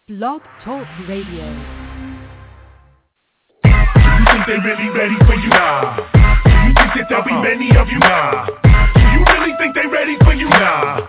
Blog Talk Radio. Do you think they really ready for you? Nah. Do you think that there'll be many of you? Nah. Do you really think they ready for you? Nah.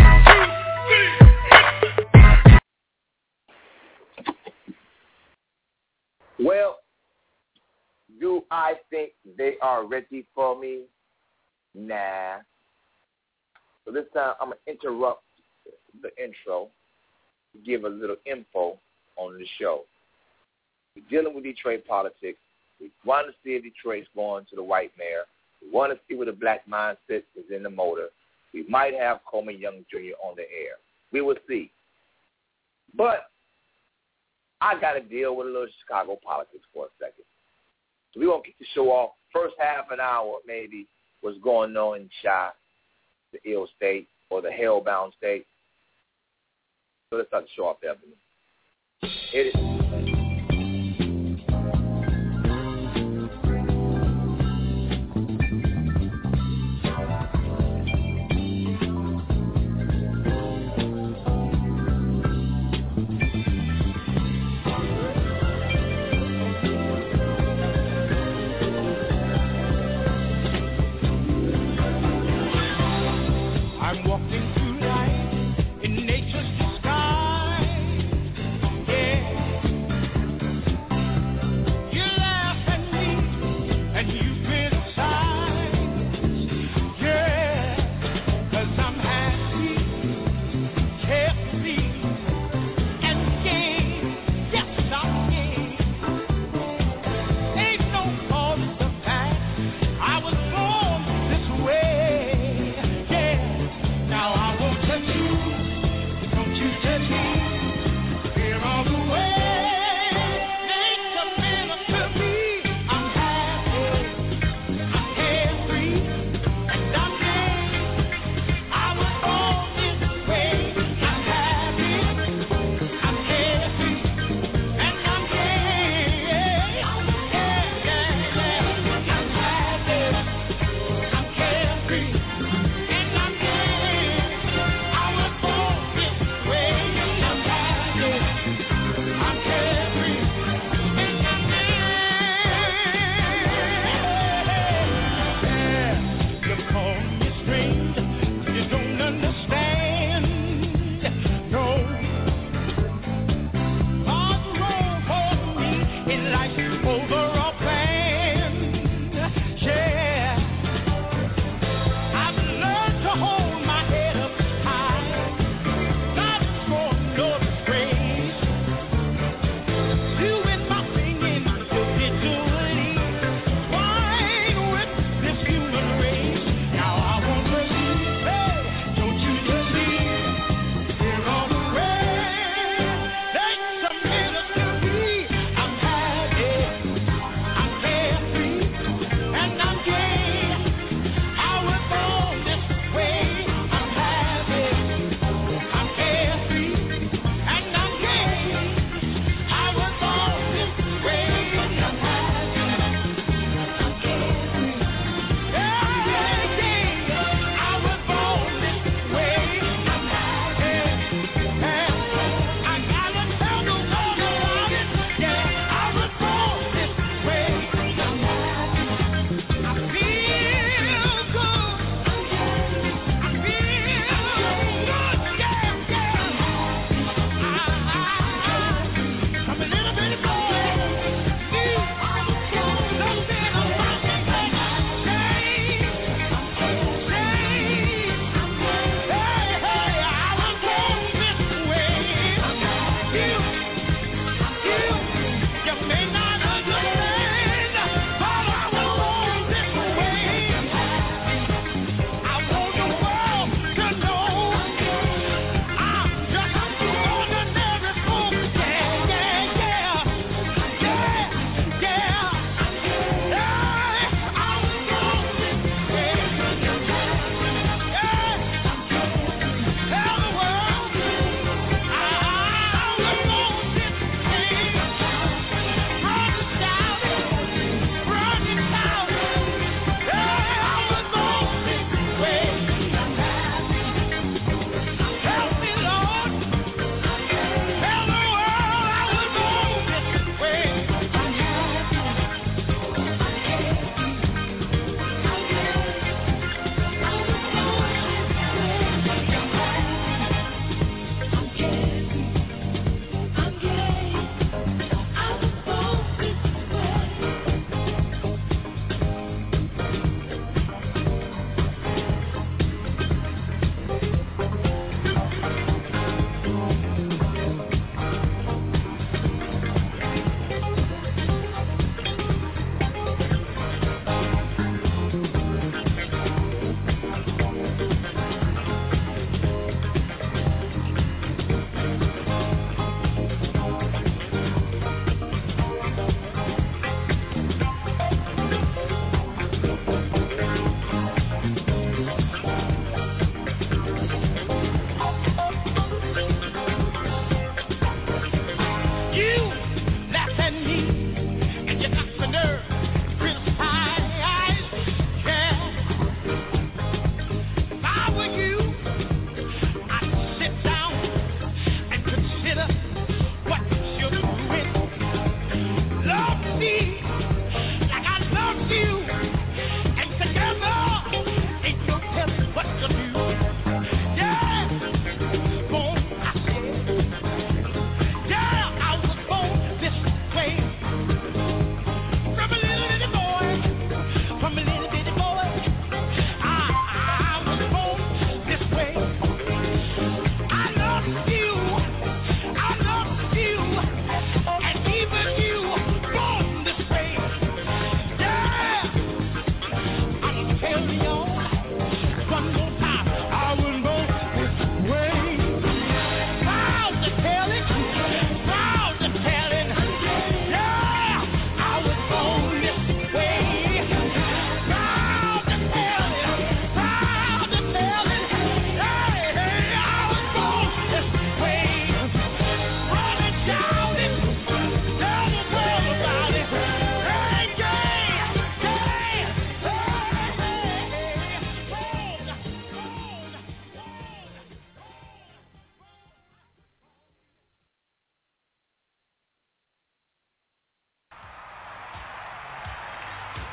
Well, do I think they are ready for me? Nah. So this time I'm going to interrupt the intro to give a little info on the show. We're dealing with Detroit politics. We want to see if Detroit's going to the white mayor. We want to see where the black mindset is in the motor. We might have Coleman Young Jr. on the air. We will see. But I got to deal with a little Chicago politics for a second. So we're going to kick the show off. First half an hour, maybe, what's going on in Chi, the ill state, or the hellbound state. So let's start the show off there. Hit it.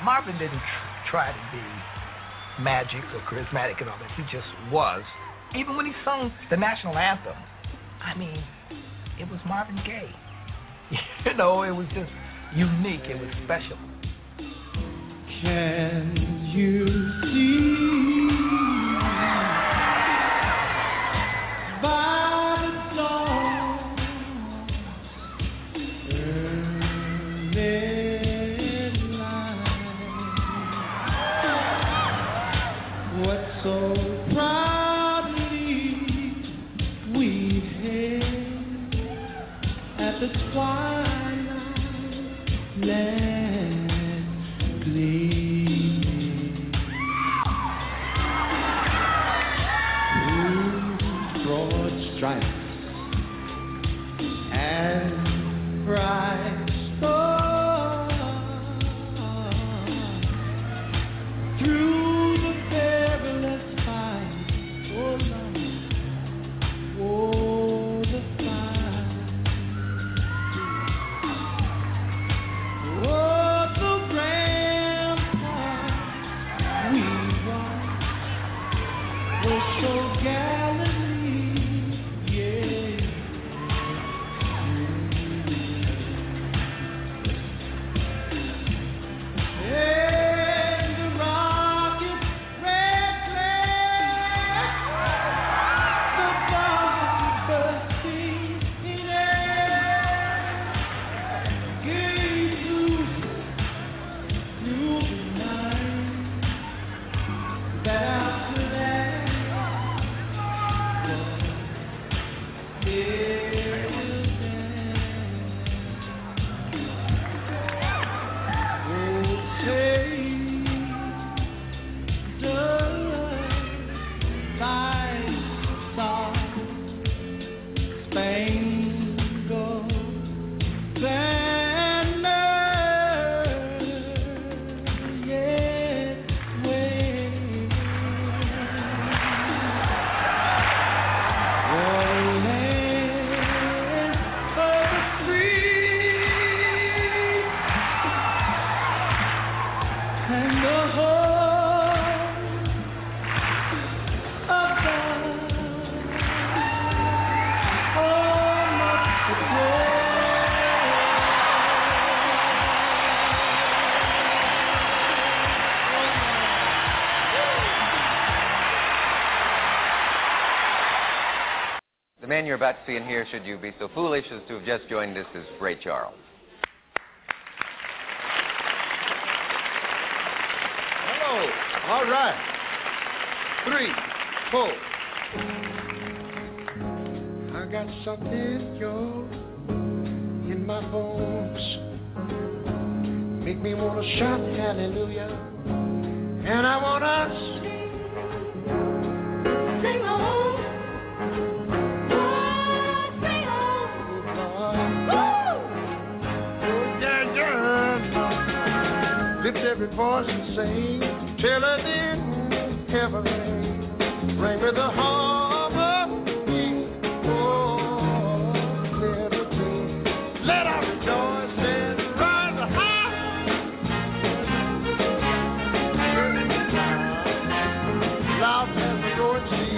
Marvin didn't try to be magic or charismatic and all that. He just was. Even when he sung the national anthem, I mean, it was Marvin Gaye. You know, it was just unique. It was special. Can you see by the dawn's early light what so proudly we hailed at the twilight land gleaming through broad stripes and bright stars through the perilous fight. Oh Lord, oh the fight, oh the rampart we walked was so gallantly, yeah. And the rocket red flag, the bomb bursting in air, gave loose through the night. That after that was The man you're about to see and hear, should you be so foolish as to have just joined us, is Ray Charles. Hello. All right. 3, 4. I got something, yo, in my bones. Make me want to shout hallelujah. And I want to sing on. Lift every voice and sing, till it in heaven ring with the harmony. Oh, liberty. Let us rejoice and rise high. Loud as we go and see.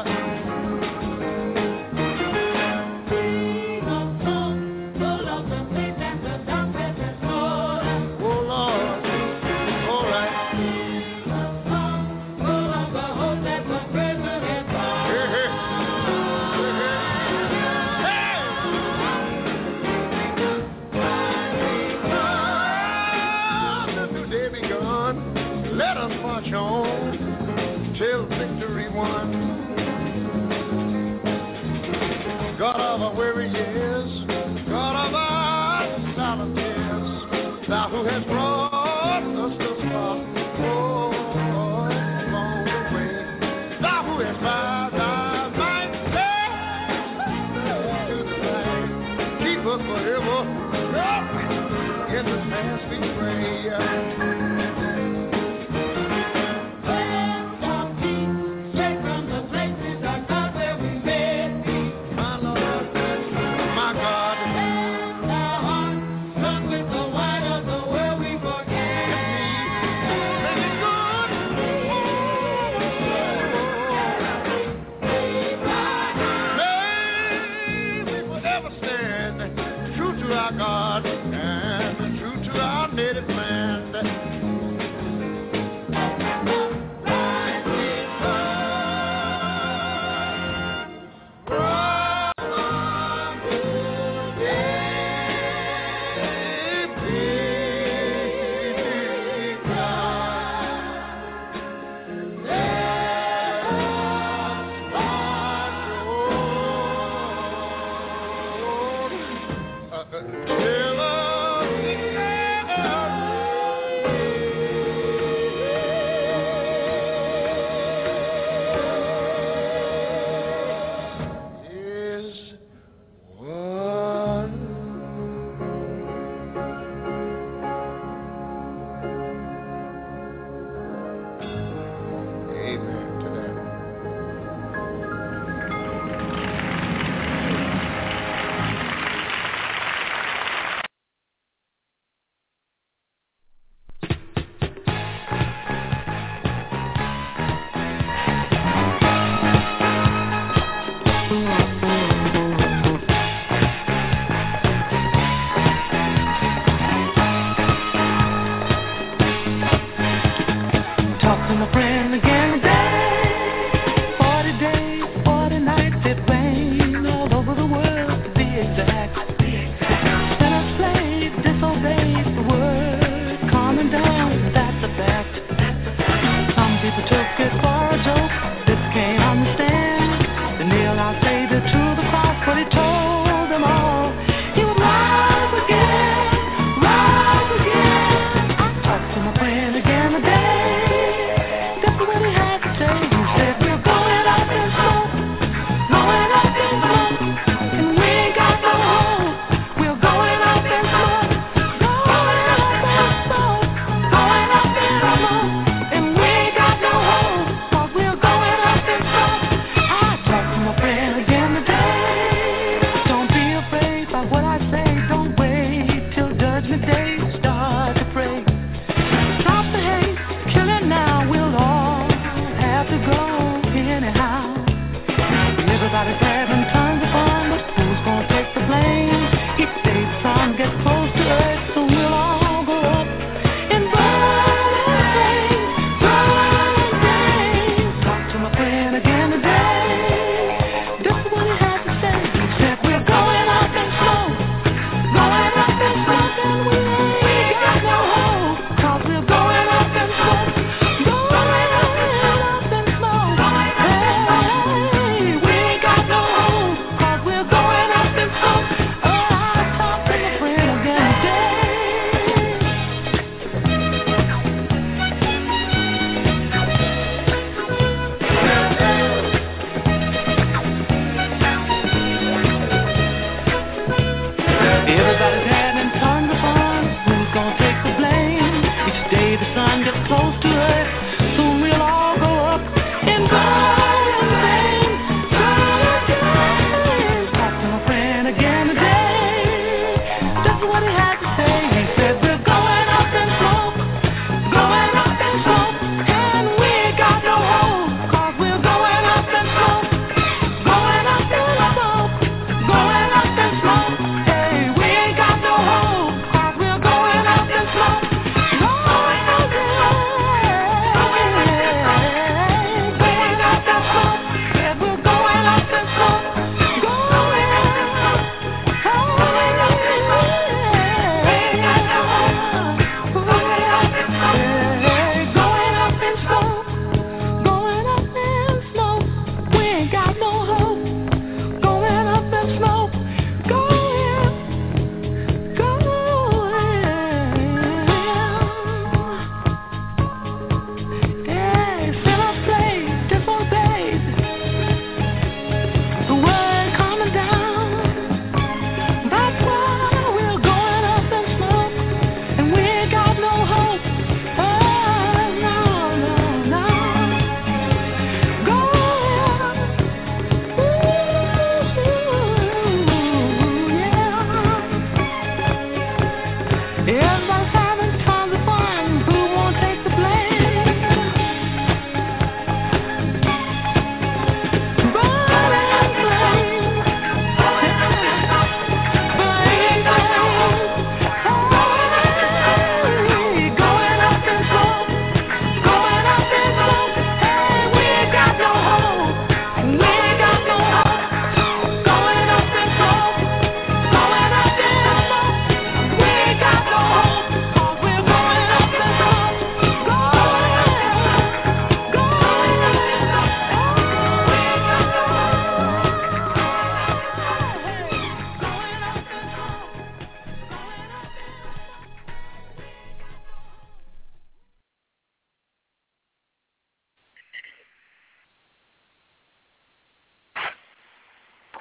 Till victory won. God of our weary years, God of our silent tears, thou who hast brought us thus far, oh, along the way, thou who hast bowed thy might to the light, keep us forever, in the past we pray.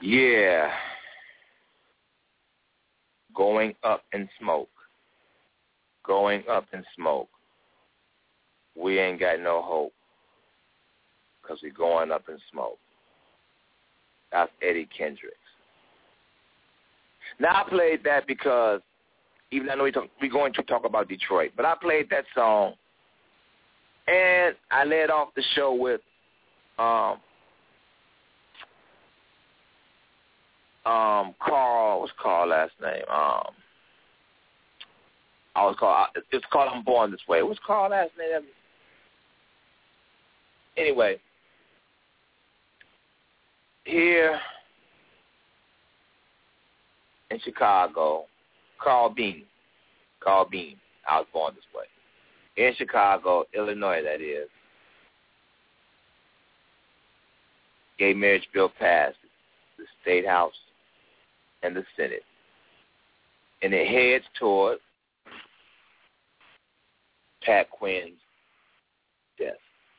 Yeah. Going up in smoke. Going up in smoke. We ain't got no hope because we're going up in smoke. That's Eddie Kendricks. Now, I played that because, even though we're going to talk about Detroit, but I played that song, and I led off the show with Carl, what's Carl's last name? It's called I'm Born This Way. What's Carl's last name? Anyway, here in Chicago, Carl Bean, I was born this way. In Chicago, Illinois, that is, gay marriage bill passed the State House and the Senate. And it heads toward Pat Quinn's death.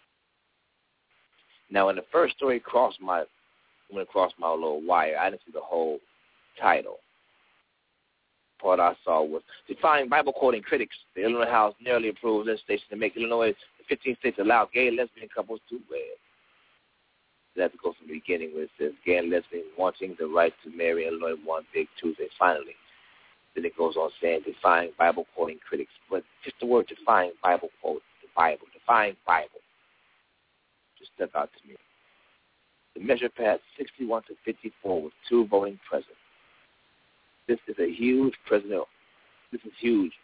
Now, when the first story crossed my little wire, I didn't see the whole title. Part I saw was defying Bible quoting critics. The Illinois House nearly approved legislation to make Illinois the 15 states allow gay and lesbian couples to wed. You have to go from the beginning where it says gay and lesbian wanting the right to marry in Illinois one big Tuesday finally. Then it goes on saying defying Bible quoting critics. But just the word defying Bible quote, defying Bible, just stuck out to me. The measure passed 61 to 54 with 2 voting present. This is a huge president. This is huge.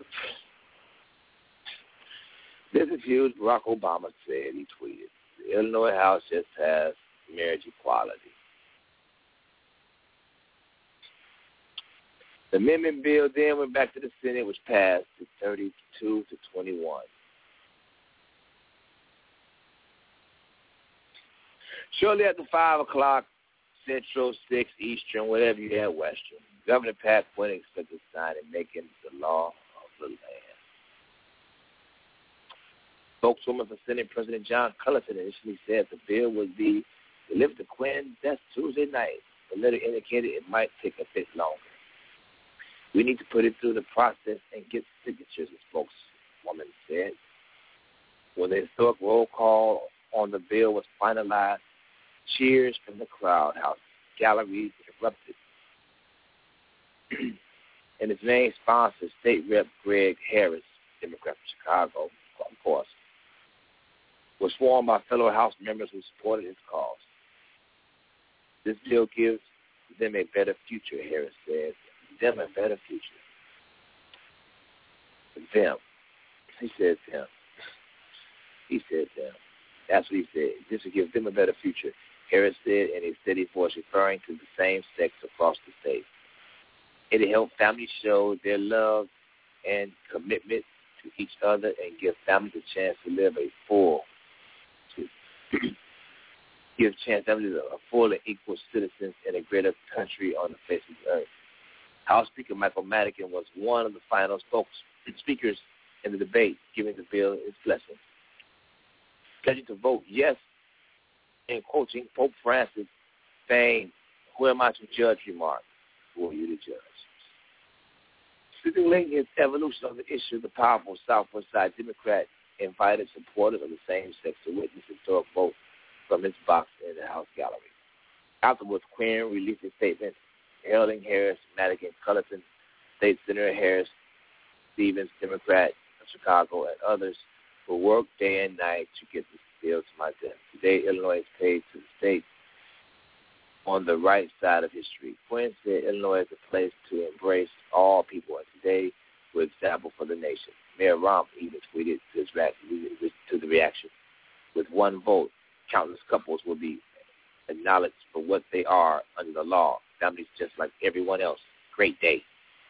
This is huge, Barack Obama said, he tweeted. The Illinois House just passed marriage equality. The amendment bill then went back to the Senate, which passed to 32 to 21. Shortly after 5 o'clock, Central, 6 Eastern, whatever you had Western, Governor Pat Quinn expected to sign and make it the law of the land. Spokeswoman for Senate President John Cullerton initially said the bill would be delivered to Quinn that Tuesday night. The letter indicated it might take a bit longer. We need to put it through the process and get signatures, the spokeswoman said. When the historic roll call on the bill was finalized, cheers from the crowd, House galleries erupted. And its main sponsor, State Rep Greg Harris, Democrat from Chicago, of course, was sworn by fellow House members who supported his cause. This bill gives them a better future, Harris said. Them a better future. Them. He said them. He said them. That's what he said. This will give them a better future, Harris said in a steady voice, referring to the same sex across the state. It will help families show their love and commitment to each other and give families a chance to live a full, families a full and equal citizens in a greater country on the face of the earth. House Speaker Michael Madigan was one of the final speakers in the debate, giving the bill its blessing. Pledging to vote yes in quoting Pope Francis, saying, "Who am I to judge?" remarked, "Who are you to judge?" Stipulating its evolution of the issue, the powerful Southwest Side Democrat invited supporters of the same sex to witness the historic vote from its box in the House gallery. Afterwards, Quinn released a statement hailing Harris, Madigan, Cullerton, State Senator Harris, Stevens, Democrat of Chicago, and others who worked day and night to get this bill to my desk. Today, Illinois is paid to the state on the right side of history. Quinn said Illinois is a place to embrace all people, and today we're an example for the nation. Mayor Romp even tweeted to the reaction, with one vote, countless couples will be acknowledged for what they are under the law. Families just like everyone else. Great day.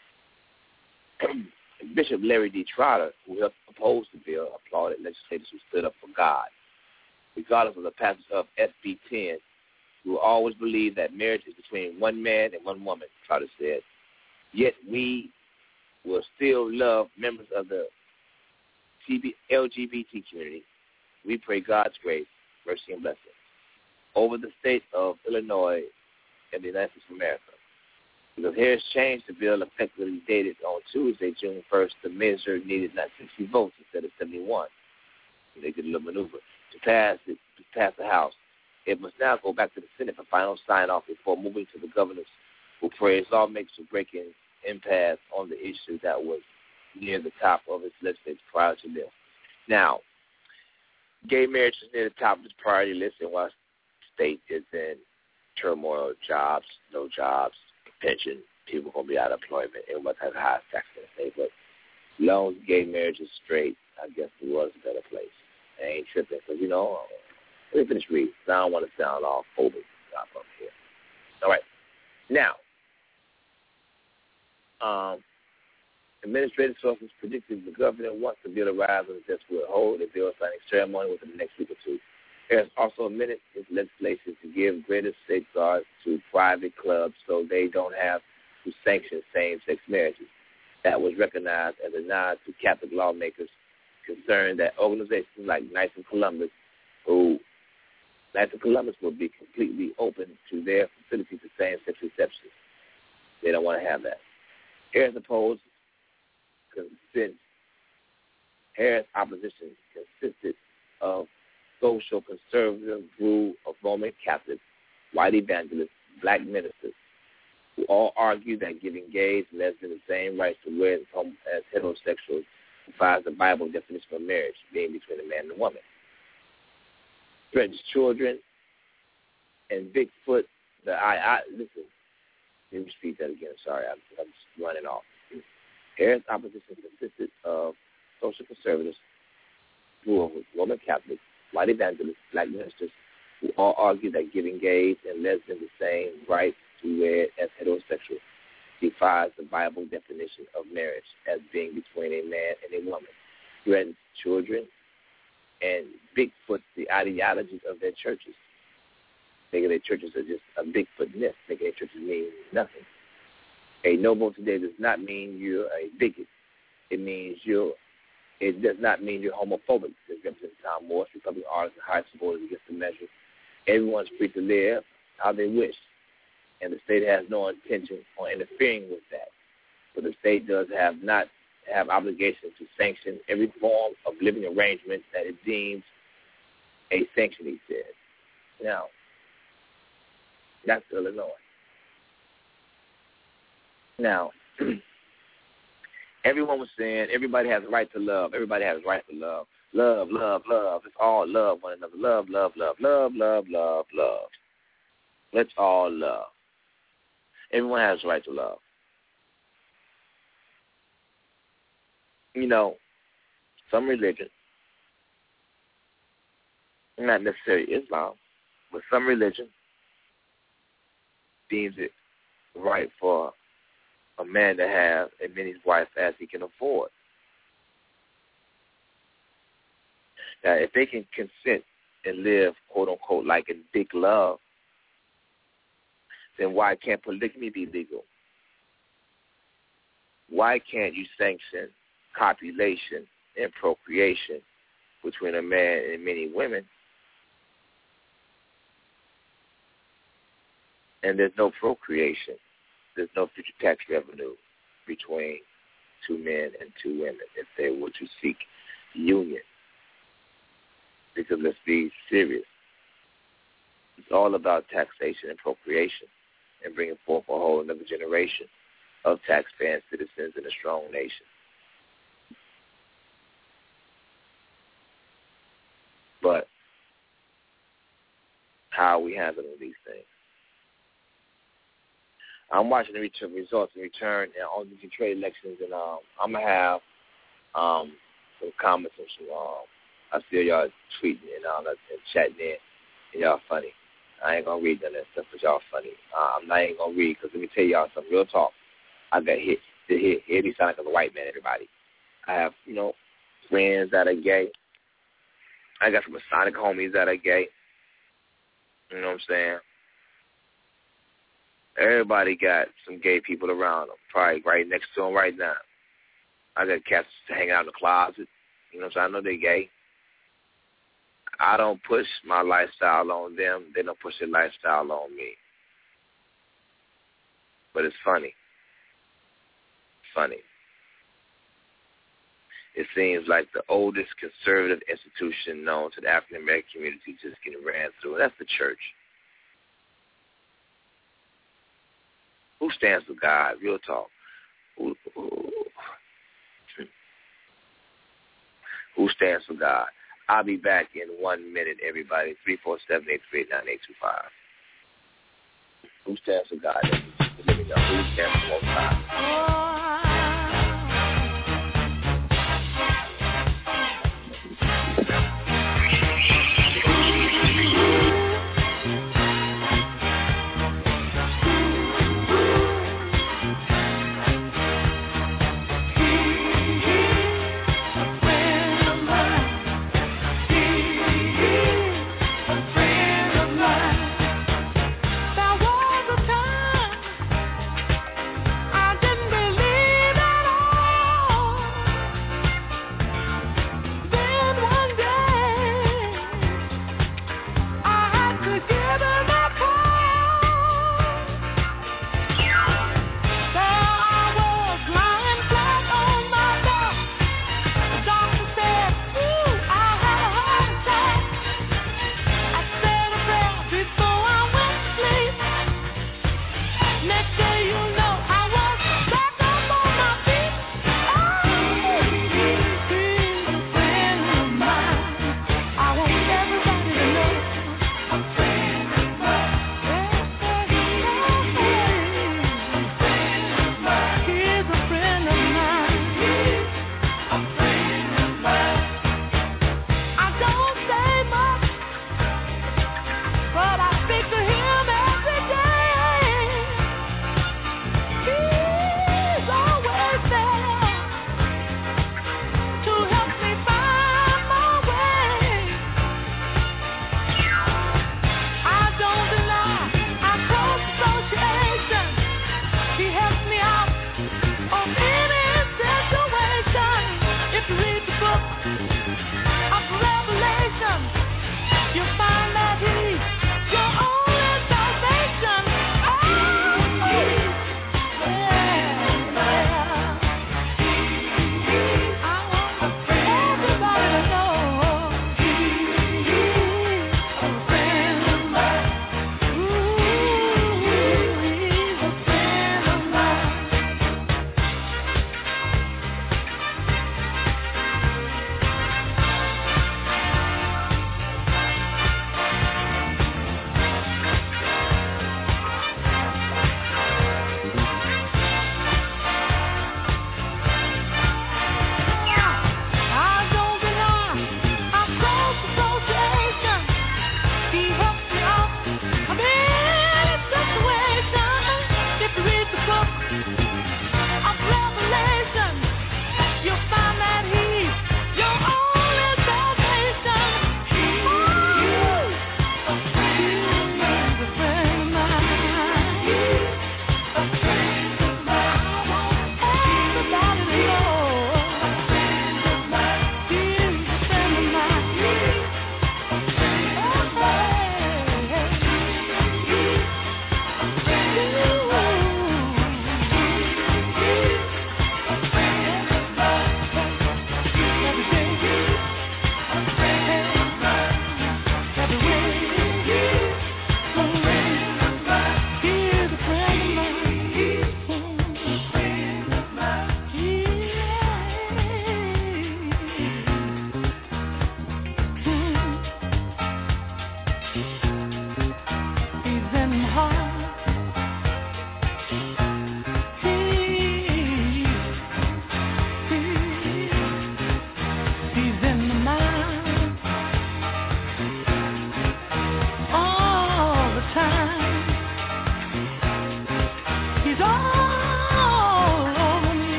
Bishop Larry D. Trotter, who helped oppose the bill, applauded legislators who stood up for God. Regardless of the passage of SB 10, we will always believe that marriage is between one man and one woman, Trotter said. Yet we will still love members of the LGBT community. We pray God's grace, mercy, and blessing over the state of Illinois in the United States of America. Because Harris changed the bill effectively dated on Tuesday, June 1st. The measure needed not 60 votes instead of 71. They did a little maneuver to pass the House. It must now go back to the Senate for final sign-off before moving to the governors, who praised lawmakers for breaking impasse on the issue that was near the top of its legislative priority list. Now, gay marriage is near the top of its priority list, and while the state is in turmoil, jobs, no jobs, pension, people going to be out of employment, everybody has a high tax in the state. But as long as gay marriage is straight, I guess the world's a better place. I ain't tripping because, let me finish reading. I don't want to sound all phobic up here. All right. Now, administrative sources predicted the governor, once the bill arrives, and just will hold a bill signing ceremony within the next week or two. There's also amended his legislation to give greater safeguards to private clubs so they don't have to sanction same-sex marriages. That was recognized as a nod to Catholic lawmakers concerned that organizations like Knights of Columbus will be completely open to their facility to same-sex receptions. They don't want to have that. Harris opposition consisted of social conservative group of Roman Catholics, white evangelists, black ministers, who all argue that giving gays and lesbians the same rights to wed as heterosexuals defies the Bible definition of marriage, being between a man and a woman. Threatens children and Bigfoot. Listen, let me repeat that again. Sorry, I'm just running off. Harris' opposition consisted of social conservatives, who are Roman Catholics, white evangelists, black ministers, who all argue that giving gays and lesbians the same rights to wed as heterosexuals defies the Bible definition of marriage as being between a man and a woman. Threatens children and Bigfoot the ideologies of their churches. Making their churches are just a Bigfoot nest, making their churches mean nothing. A no vote today does not mean you're a bigot. It does not mean you're homophobic. As Representative Tom Morris, Republican artists, and high supporters against the measure. Everyone's free to live how they wish, and the state has no intention on interfering with that. But the state does not have obligation to sanction every form of living arrangement that it deems a sanction, he said. Now, that's Illinois. Now, everyone was saying everybody has a right to love. Everybody has a right to love. Love, love, love. Let's all love one another. Love, love, love, love, love, love, love. Let's all love. Everyone has a right to love. Some religion, not necessarily Islam, but some religion deems it right for a man to have as many wives as he can afford. Now, if they can consent and live, quote unquote, like in big love, then why can't polygamy be legal? Why can't you sanction copulation and procreation between a man and many women? And there's no procreation. There's no future tax revenue between two men and two women if they were to seek union. Because let's be serious. It's all about taxation and procreation and bringing forth a whole another generation of taxpaying citizens in a strong nation. But how are we handling these things? I'm watching the results and return on the Detroit elections, and I'm going to have some comments and some, I feel y'all tweeting and chatting in, and y'all funny. I ain't going to read none of that stuff, but y'all funny. I'm not even going to read, because let me tell y'all some real talk. I got hit. Here he sound like a white man, everybody. I have, friends that are gay. I got some Masonic homies that are gay. You know what I'm saying? Everybody got some gay people around them, probably right next to them right now. I got cats hanging out in the closet. You know what I'm saying? I know they're gay. I don't push my lifestyle on them. They don't push their lifestyle on me. But it's funny. Funny. It seems like the oldest conservative institution known to the African American community just getting ran through, and that's the church. Who stands for God? Real talk. Who stands for God? I'll be back in 1 minute, everybody. 347-838-9825. Who stands for God? Let me know. Who stands for Most High?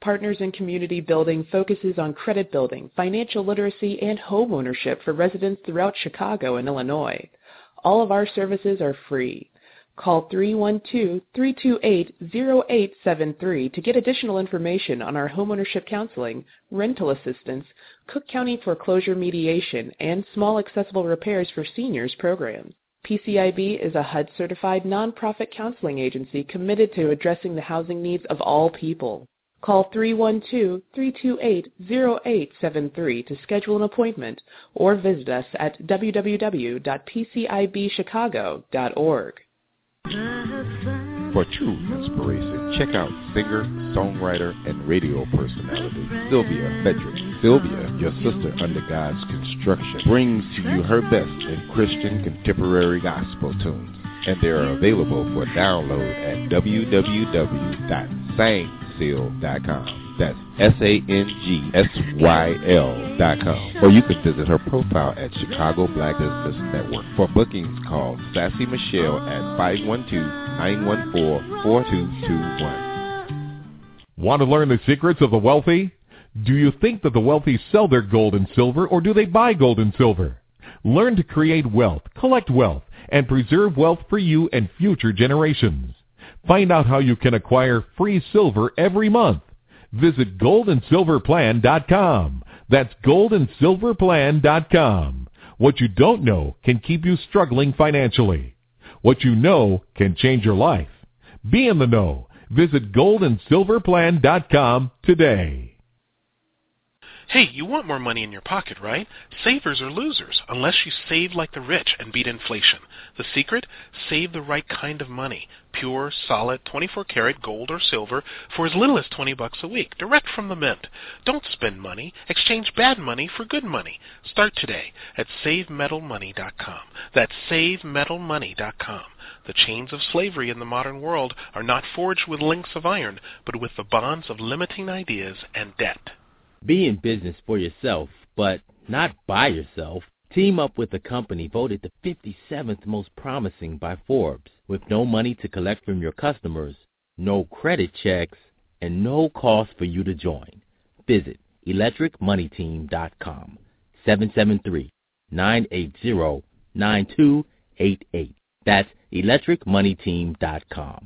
Partners in Community Building focuses on credit building, financial literacy, and home ownership for residents throughout Chicago and Illinois. All of our services are free. Call 312-328-0873 to get additional information on our homeownership counseling, rental assistance, Cook County foreclosure mediation, and small accessible repairs for seniors programs. PCIB is a HUD-certified nonprofit counseling agency committed to addressing the housing needs of all people. Call 312-328-0873 to schedule an appointment or visit us at www.pcibchicago.org. For true inspiration, check out singer, songwriter, and radio personality Sylvia Frederick. Sylvia, your sister under God's construction, brings to you her best in Christian contemporary gospel tunes, and they are available for download at www.sangsyl.com. That's SANGSYL.com. Or you can visit her profile at Chicago Black Business Network. For bookings, call Sassy Michelle at 512-914-4221. Want to learn the secrets of the wealthy? Do you think that the wealthy sell their gold and silver, or do they buy gold and silver? Learn to create wealth, collect wealth, and preserve wealth for you and future generations. Find out how you can acquire free silver every month. Visit goldandsilverplan.com. That's goldandsilverplan.com. What you don't know can keep you struggling financially. What you know can change your life. Be in the know. Visit goldandsilverplan.com today. Hey, you want more money in your pocket, right? Savers are losers, unless you save like the rich and beat inflation. The secret? Save the right kind of money. Pure, solid, 24-karat gold or silver for as little as $20 a week, direct from the mint. Don't spend money. Exchange bad money for good money. Start today at SaveMetalMoney.com. That's SaveMetalMoney.com. The chains of slavery in the modern world are not forged with links of iron, but with the bonds of limiting ideas and debt. Be in business for yourself, but not by yourself. Team up with a company voted the 57th most promising by Forbes, with no money to collect from your customers, no credit checks, and no cost for you to join. Visit electricmoneyteam.com, 773-980-9288. That's electricmoneyteam.com,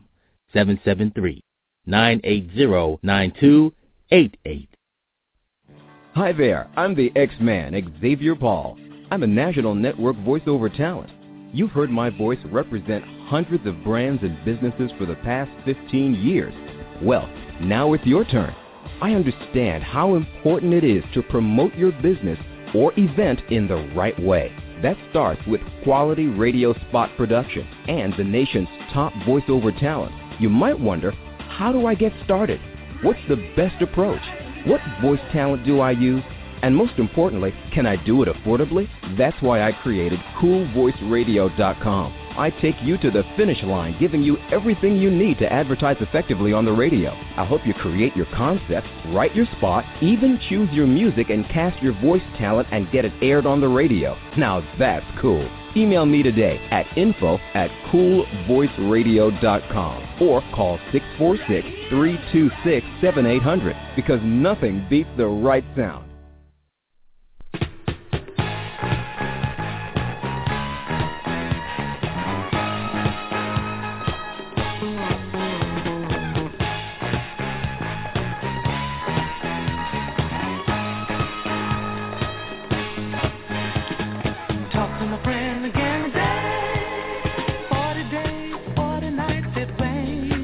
773-980-9288. Hi there, I'm the X-Man, Xavier Paul. I'm a national network voiceover talent. You've heard my voice represent hundreds of brands and businesses for the past 15 years. Well, now it's your turn. I understand how important it is to promote your business or event in the right way. That starts with quality radio spot production and the nation's top voiceover talent. You might wonder, how do I get started? What's the best approach? What voice talent do I use? And most importantly, can I do it affordably? That's why I created CoolVoiceRadio.com. I take you to the finish line, giving you everything you need to advertise effectively on the radio. I'll help you create your concept, write your spot, even choose your music and cast your voice talent and get it aired on the radio. Now that's cool. Email me today at info@coolvoiceradio.com or call 646-326-7800 because nothing beats the right sound.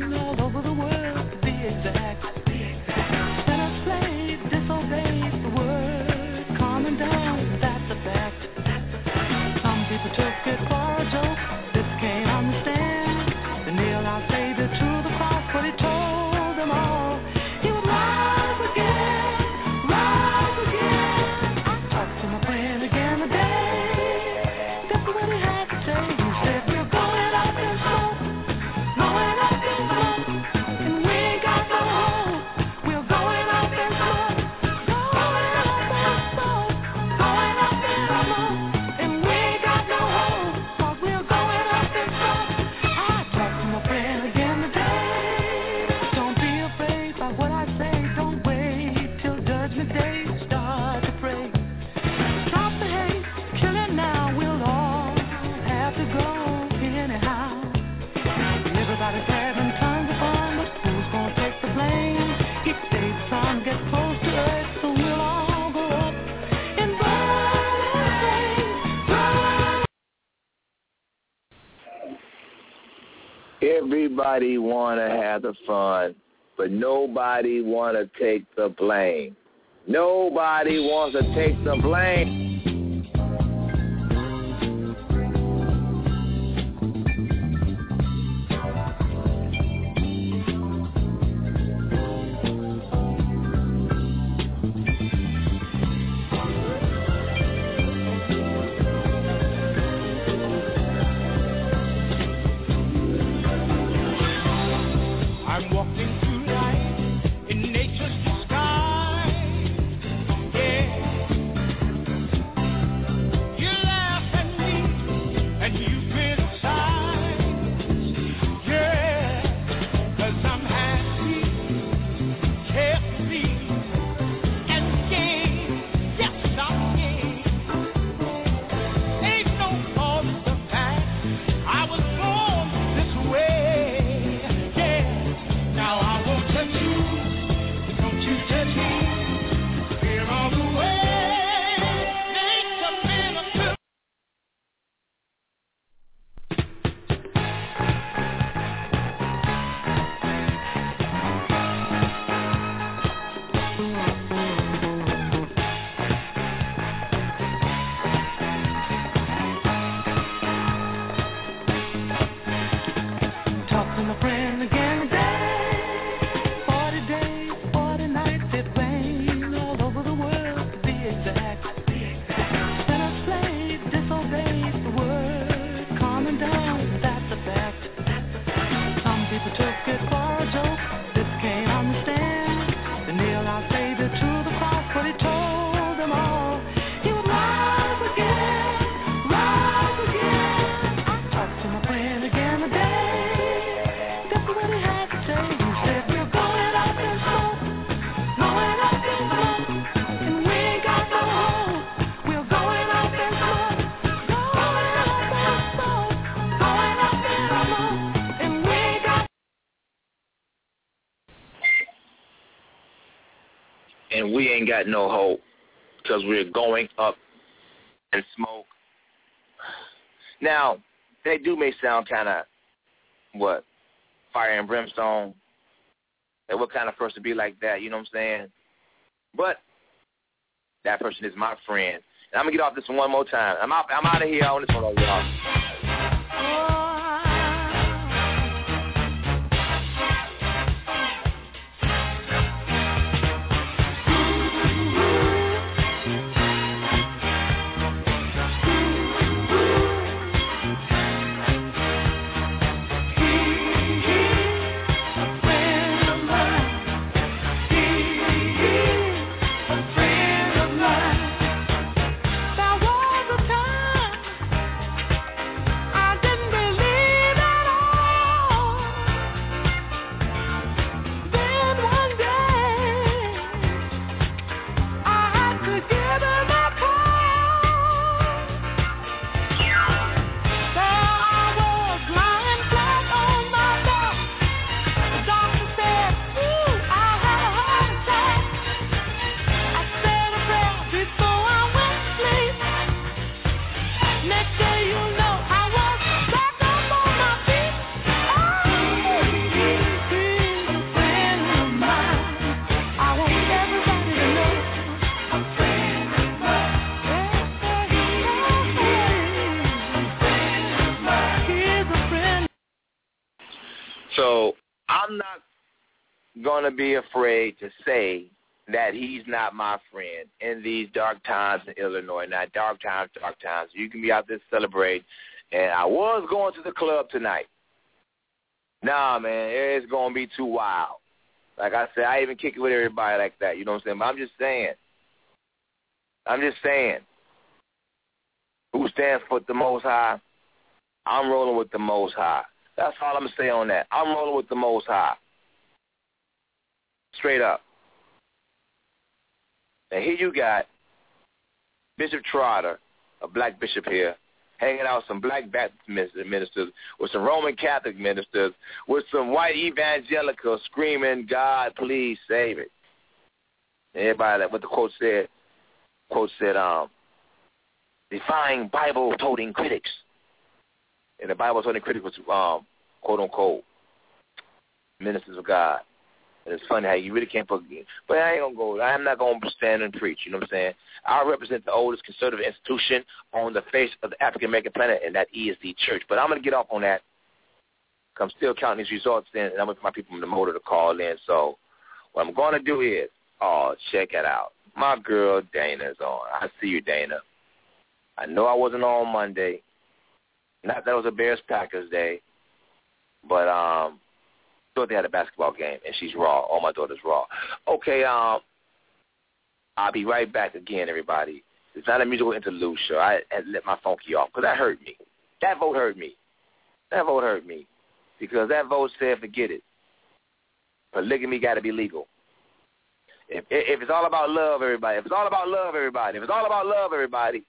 The world, Everybody want to have the fun, but nobody want to take the blame. Nobody wants to take the blame. And we ain't got no hope because we're going up in smoke. Now, they do may sound kind of, fire and brimstone. And what kind of person to be like that, you know what I'm saying? But that person is my friend. And I'm going to get off this one more time. I'm out of here on this one, y'all. So I'm not going to be afraid to say that he's not my friend in these dark times in Illinois. Now, dark times. You can be out there celebrating. And I was going to the club tonight. Nah, man, it's going to be too wild. Like I said, I even kick it with everybody like that. You know what I'm saying? But I'm just saying. Who stands for the Most High? I'm rolling with the Most High. That's all I'm going to say on that. I'm rolling with the Most High. Straight up. And here you got Bishop Trotter, a black bishop here, hanging out with some black Baptist ministers, with some Roman Catholic ministers, with some white evangelicals screaming, God, please save it. And everybody, like what the quote said, defying Bible-toting critics. And the Bible-toting critic was, quote-unquote, ministers of God. And it's funny how you really can't put, but I ain't going to go, I'm not going to stand and preach, you know what I'm saying? I represent the oldest conservative institution on the face of the African-American planet, and that is the church. But I'm going to get off on that. I'm still counting these results in, and I'm with my people in the motor to call in. So what I'm going to do is, check it out. My girl Dana's on. I see you, Dana. I know I wasn't on Monday. Not that it was a Bears-Packers day, but thought they had a basketball game, and she's raw. All my daughter's raw. Okay, I'll be right back again, everybody. It's not a musical interlude show. I had let my funky off because that hurt me. That vote hurt me. That vote hurt me because that vote said forget it. Polygamy got to be legal. If it's all about love, everybody. If it's all about love, everybody. If it's all about love, everybody.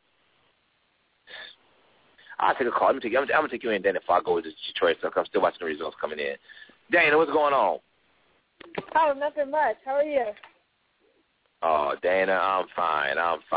I'll take a call. I'm gonna take you in, Dana, before I go to Detroit. So I'm still watching the results coming in. Dana, what's going on? Oh, nothing much. How are you? Oh, Dana, I'm fine.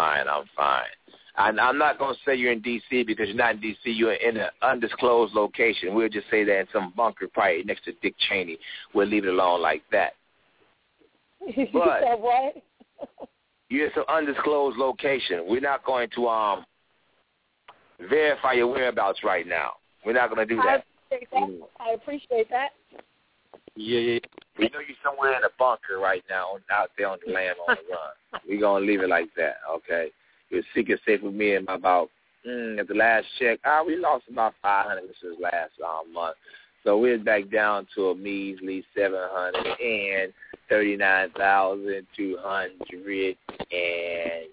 I'm not going to say you're in D.C. because you're not in D.C. You're in an undisclosed location. We'll just say that in some bunker probably next to Dick Cheney. We'll leave it alone like that. But said what? you're in some undisclosed location. We're not going to verify your whereabouts right now. We're not going to do that. I appreciate that. Yeah. We know you're somewhere in a bunker right now, out there on the land on the run. We're going to leave it like that, okay? You're secret safe with me and about, at the last check, we lost about 500 since last month. So we're back down to a measly 739,200 and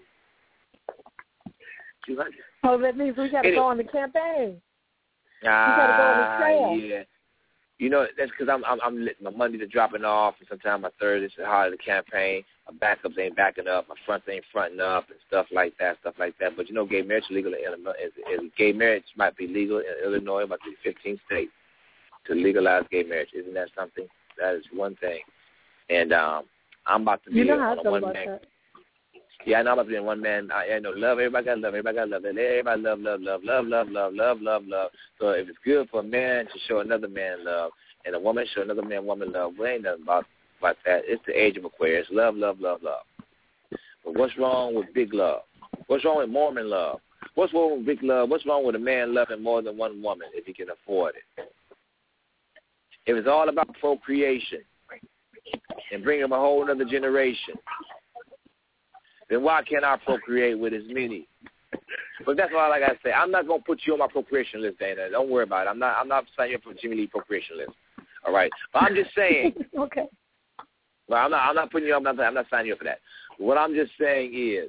200. Oh, that means we got to go on the campaign. We got to go on the trail. Yeah. You know, that's because I'm my Mondays are dropping off, and sometimes my Thursdays are hard of the campaign. My backups ain't backing up, my fronts ain't fronting up, and stuff like that. But you know, gay marriage is legal in Illinois. Gay marriage might be legal in Illinois, about 15 states to legalize gay marriage. Isn't that something? That is one thing. And I'm about to be on a one man. Yeah, I know I'm about to be in one man. I know love. Everybody got love. Everybody love. Everybody love. So if it's good for a man to show another man love, and a woman show another man woman love, we ain't nothing about that. It's the age of Aquarius. Love. But what's wrong with big love? What's wrong with Mormon love? What's wrong with big love? What's wrong with a man loving more than one woman if he can afford it? If it's all about procreation and bringing up a whole other generation, then why can't I procreate with as many? But that's all I got to say. I'm not going to put you on my procreation list, Dana. Don't worry about it. I'm not signing you up for Jimmy Lee procreation list. All right? But I'm just saying. Okay. Well, I'm not putting you up. I'm not signing you up for that. What I'm just saying is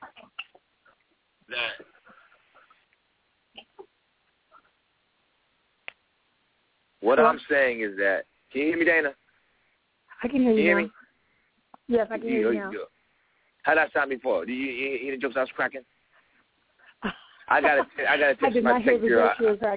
that I'm saying is that, can you hear me, Dana? I can hear you. Can you hear me? Yes, I can hear you now. How did I sound before? Do you hear the jokes I was cracking? I gotta text my tech girl.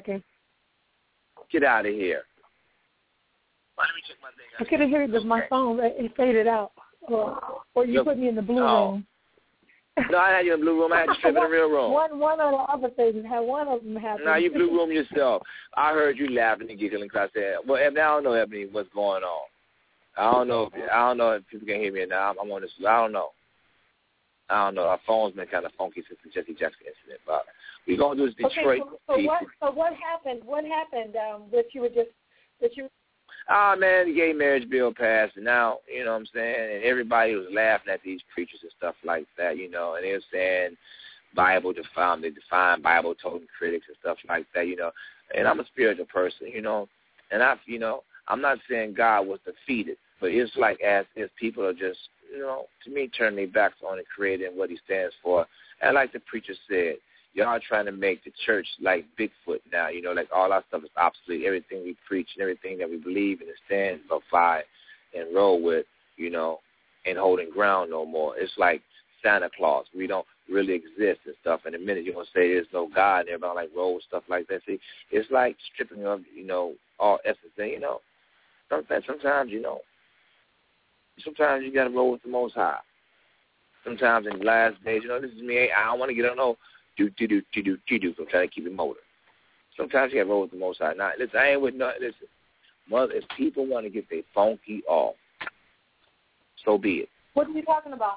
Get out of here. Let me check my thing. I couldn't hear it because my phone it faded out. Or you put me in the blue room. No, I had you in the blue room. I had you straight in the real room. One of the other things had one of them happened. No, you blue room yourself. I heard you laughing and giggling because I said, "Well, Ebony, I don't know, Ebony, what's going on. I don't know if people can hear me now. I'm on this. I don't know. Our phone's been kind of funky since the Jesse Jackson incident, but we're gonna do this Detroit. Okay, so what happened? What happened? That you were just that you. Ah, man, the gay marriage bill passed, and now, you know what I'm saying, and everybody was laughing at these preachers and stuff like that, you know, and they were saying they define Bible-toting critics and stuff like that, you know, and I'm a spiritual person, you know, and I'm not saying God was defeated, but it's like as if people are just, you know, to me, turning their backs on the Creator and what he stands for. And like the preacher said, y'all are trying to make the church like Bigfoot now, you know, like all our stuff is obsolete. Everything we preach and everything that we believe in and stand by and roll with, you know, ain't holding ground no more. It's like Santa Claus. We don't really exist and stuff. In a minute, you're going to say there's no God and everybody like roll and stuff like that. See, it's like stripping of, you know, all essence. And, you know, sometimes, you know, sometimes you got to roll with the Most High. Sometimes in the last days, you know, this is me. I don't want to get on no do. I'm trying to keep it motor. Sometimes you got to roll with the Most High. Now, listen, I ain't with no. Listen, If people want to get their funky off, so be it. What are you talking about?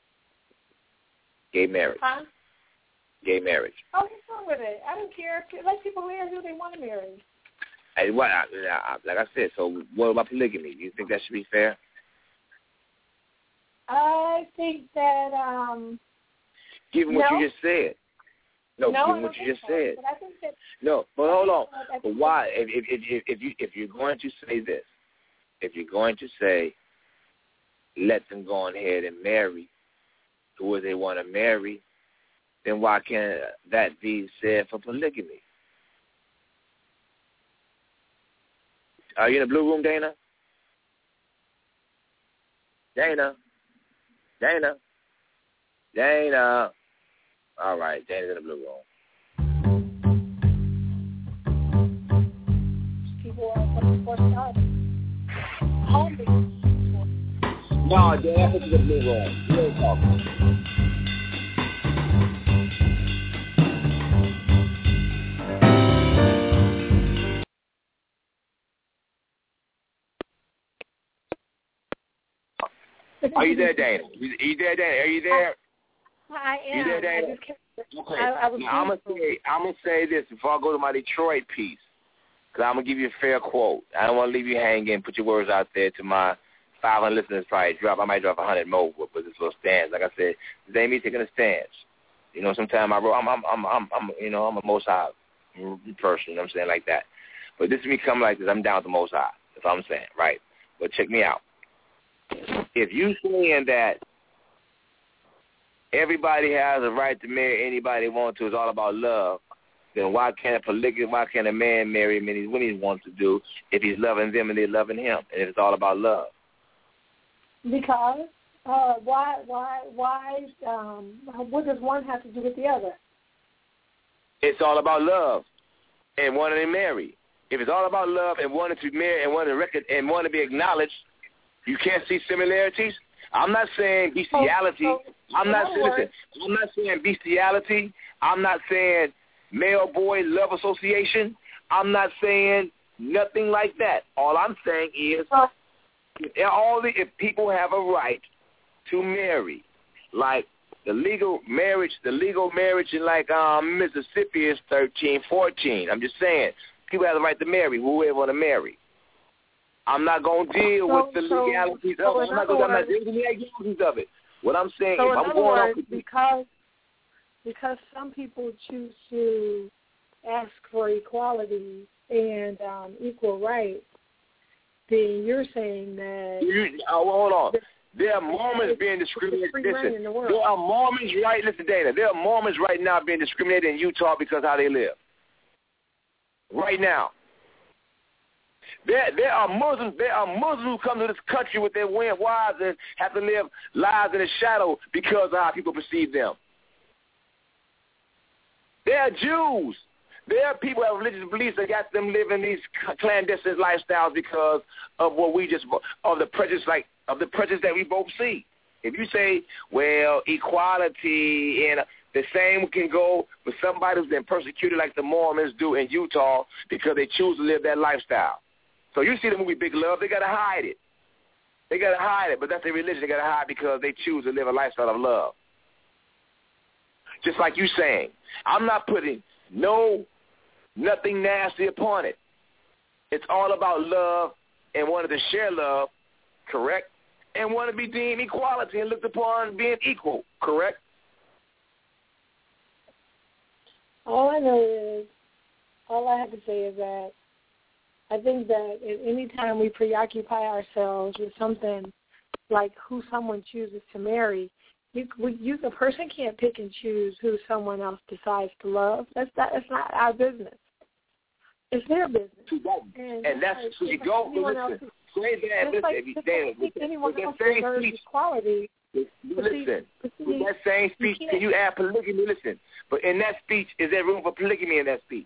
Gay marriage. Huh? Gay marriage. Oh, what's wrong with it? I don't care. Let people marry who they want to marry. Hey, like I said, so what about polygamy? Do you think that should be fair? I think that given what you just said. Given what you just said. But I think that no, but hold on. But why? If you're going to say this, if you're going to say, let them go on ahead and marry who they want to marry, then why can't that be said for polygamy? Are you in the blue room, Dana? Dana. All right, Dana's in the blue room. people are forced out. Home. No, Dan, that's the blue room. You ain't talking. Are you there, Dana? Are you there, Dana? Are you there? I am. You there, Dana? I just can't. Okay. I'm gonna say this before I go to my Detroit piece, because I'm gonna give you a fair quote. I don't want to leave you hanging. Put your words out there to my 500 listeners. Probably drop. I might drop 100 more with this little stance. Like I said, this ain't me taking a stance. You know, sometimes I'm a Most High person. You know what I'm saying, like that. But this is me coming like this. I'm down with the Most High. That's what I'm saying, right? But check me out. If you saying that everybody has a right to marry anybody they want to, it's all about love, then why can't a man marry him when he wants to do if he's loving them and they're loving him, and if it's all about love? Because why what does one have to do with the other? It's all about love and wanting to marry. If it's all about love and wanting to marry and wanting to be acknowledged, you can't see similarities. I'm not saying bestiality. I'm not saying bestiality. I'm not saying male-boy love association. I'm not saying nothing like that. All I'm saying is if people have a right to marry, like the legal marriage in like Mississippi is 13, 14. I'm just saying people have the right to marry who they want to marry. I'm not going to deal with the legalities of it. I'm not dealing with the legalities of it. What I'm saying is I'm going on because some people choose to ask for equality and equal rights, then you're saying that... hold on. There are Mormons being discriminated. Listen, there are Mormons there are Mormons right now being discriminated in Utah because of how they live. Right now. There are Muslims who come to this country with their wives and have to live lives in the shadow because of how people perceive them. There are Jews. There are people who have religious beliefs that got them living these clandestine lifestyles because of the prejudice that we both see. If you say, well, equality and the same can go with somebody who's been persecuted like the Mormons do in Utah because they choose to live that lifestyle. So you see the movie Big Love, they got to hide it. But that's their religion. They got to hide because they choose to live a lifestyle of love. Just like you saying, I'm not putting nothing nasty upon it. It's all about love and wanting to share love, correct? And want to be deemed equality and looked upon being equal, correct? All I have to say is that I think that any time we preoccupy ourselves with something like who someone chooses to marry, a person can't pick and choose who someone else decides to love. That's not our business. It's their business. And that's who you go. Listen, say that. Listen, anyone else deserves equality. Listen, with that same speech, can you add polygamy? Listen, but in that speech, is there room for polygamy in that speech?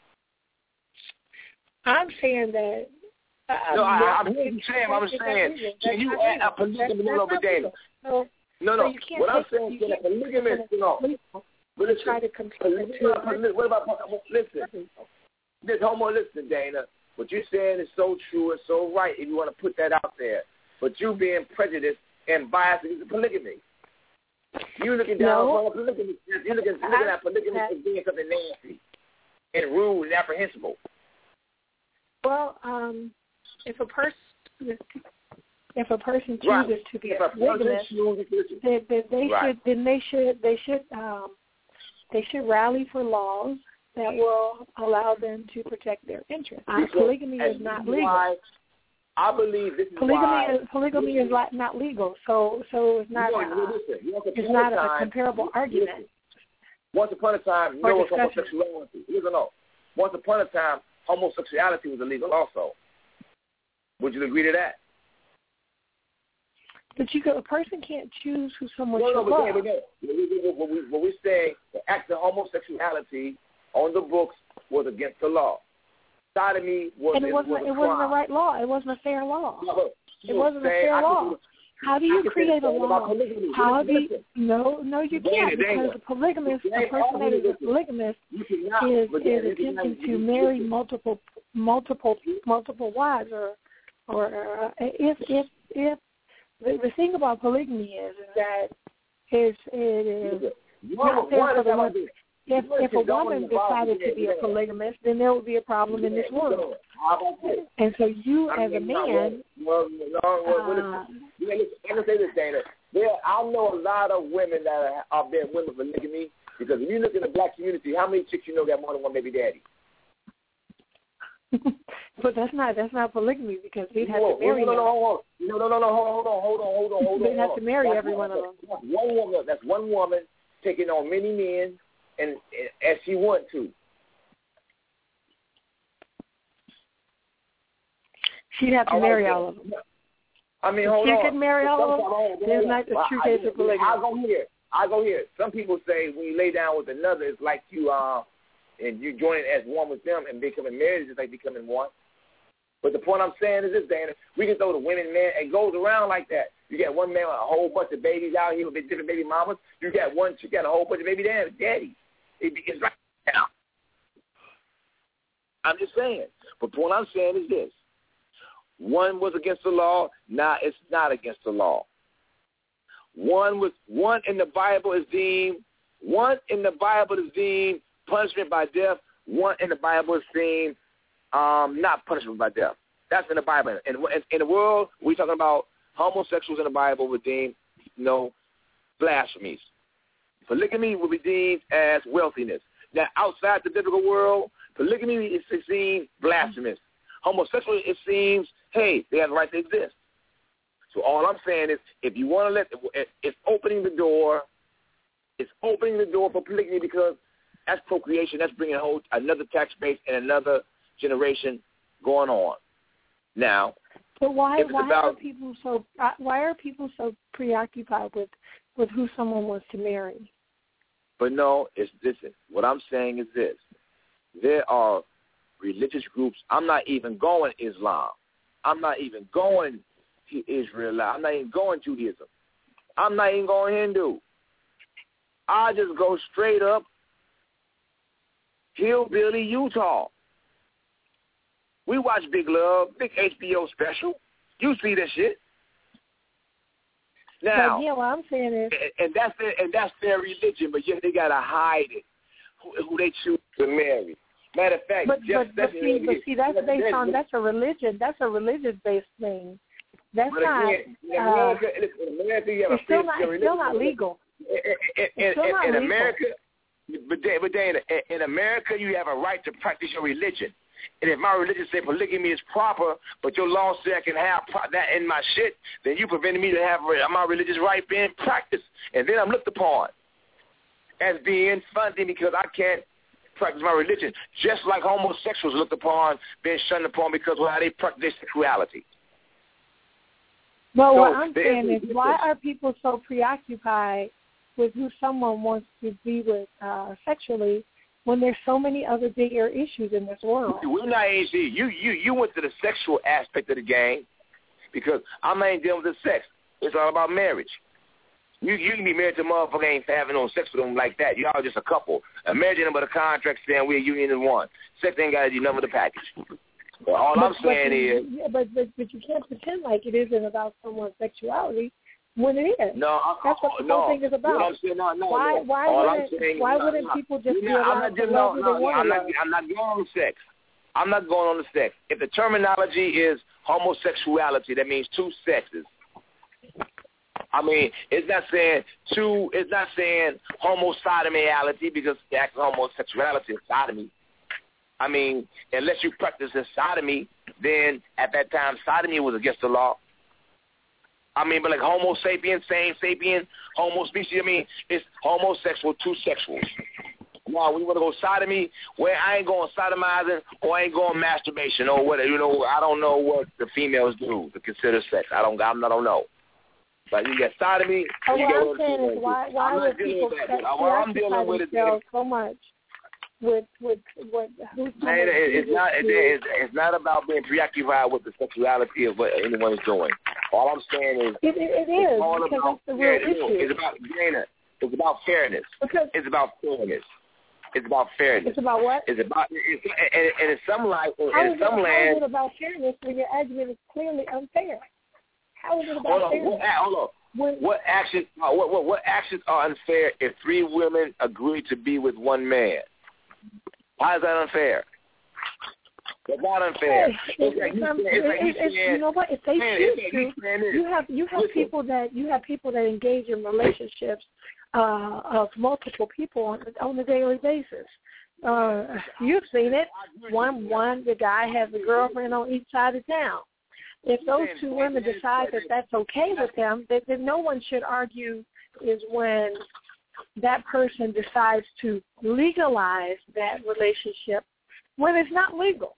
I'm saying that. I'm hearing you saying. I'm saying, can you add a polygamy over Dana? No. What I'm saying is that polygamy is But listen, try to compare. What about listen? This homo, listen, Dana. what you're saying is so true and so right if you want to put that out there. But you being prejudiced and biased against polygamy. You looking down on polygamy. You're looking at polygamy as being something nasty and rude and apprehensible. Well, if a person chooses to be a polygamist, they should rally for laws that will allow them to protect their interests. Polygamy is not legal. I believe this is polygamy is not legal, so it's not a comparable argument. Once upon a time, there was homosexuality. Once upon a time, homosexuality was illegal also. Would you agree to that? But a person can't choose who someone should love. What we say, the act of homosexuality on the books was against the law. Sodomy was and it wasn't a right law. It wasn't a fair law. It wasn't a fair law. How do you create a law? No, you can't, because a polygamist, a person that is a polygamist is attempting to marry multiple wives, or if the thing about polygamy is that it is not fair for the woman. If a woman decided to be a polygamist, then there would be a problem in this world. And so you, as a man... Let me say this, Dana. I know a lot of women that are being women polygamy, because if you look in the black community, how many chicks you know got more than one baby daddy? But that's not polygamy, because we'd have to marry them. Hold on. They'd have to marry every one of them. That's one woman taking on many men, and as she want to. She'd have to marry all of them. I mean, hold on. She could marry all of them. There's not a true case of polygamy. I go here. Some people say when you lay down with another, it's like you and you join it as one with them, and becoming married is like becoming one. But the point I'm saying is this, Dana. We can throw the women, man. It goes around like that. You got one man with a whole bunch of babies out here with different baby mamas. You got one chick got a whole bunch of baby daddies. It's right now. I'm just saying. But the point I'm saying is this. One was against the law. Now it's not against the law. One in the Bible is deemed punishment by death. One in the Bible is deemed not punishment by death. That's in the Bible. And in the world, we're talking about homosexuals in the Bible were deemed, blasphemies. Polygamy will be deemed as wealthiness. Now, outside the biblical world, polygamy is seen blasphemous. Homosexual, it seems, hey, they have the right to exist. So all I'm saying is, if you want to it's opening the door. It's opening the door for polygamy, because that's procreation. That's bringing another tax base and another generation going on. Now, but why are people so preoccupied with who someone wants to marry? But no, listen. What I'm saying is this: there are religious groups. I'm not even going Islam. I'm not even going to Israel. I'm not even going Judaism. I'm not even going Hindu. I just go straight up Hillbilly, Utah. We watch Big Love, big HBO special. You see that shit. Now, but yeah, what I'm saying is, and that's their religion, but yet they gotta hide it. Who they choose to marry. Matter of fact, that's based on that's a religious-based thing. That's not. It's still not legal. In America, but Dana, in America, you have a right to practice your religion. And if my religion say polygamy is proper, but your law say I can have that in my shit, then you prevented me to have my religious right being practiced. And then I'm looked upon as being funding because I can't practice my religion. Just like homosexuals looked upon, being shunned upon because of how they practice their sexuality. Well, what I'm saying is, why are people so preoccupied with who someone wants to be with sexually when there's so many other bigger issues in this world? We're not easy. You went to the sexual aspect of the game because I'm not even dealing with the sex. It's all about marriage. You can be married to a motherfucker ain't having no sex with them like that. Y'all just a couple. A marriage ain't but a contract saying we're a union in one. Sex ain't got to do nothing with the package. Well, all I'm saying is... Yeah, but you can't pretend like it isn't about someone's sexuality when it is. No, that's what the whole thing is about. What I'm saying, why wouldn't people just be allowed to love who they want to love? I'm not going on the sex. I'm not going on the sex. If the terminology is homosexuality, that means two sexes. I mean, it's not saying homosexuality because the act of homosexuality is sodomy. I mean, unless you practice sodomy, then at that time sodomy was against the law. I mean, but like homo sapien, same sapien, homo species, I mean, it's homosexual, two sexuals. Now, we want to go sodomy, where I ain't going sodomizing or I ain't going masturbation or whatever. You know, I don't know what the females do to consider sex. I don't know. But you get sodomy. What I'm saying is why would people preoccupy themselves so much with what who's it's not about being preoccupied with the sexuality of what anyone is doing. All I'm saying is it is because that's the real issue. It's about fairness. It's about fairness. It's about fairness. It's about fairness. It's about what? It's about and in some land. How is it about fairness when your argument is clearly unfair? How is it about fairness? Hold on. What actions are unfair if three women agree to be with one man? Why is that unfair? It's not unfair. You know what? If they choose to, you have people that engage in relationships of multiple people on a daily basis. You've seen it. The guy has a girlfriend on each side of town. If those two women decide that that's okay with them, then no one should argue is when that person decides to legalize that relationship when it's not legal.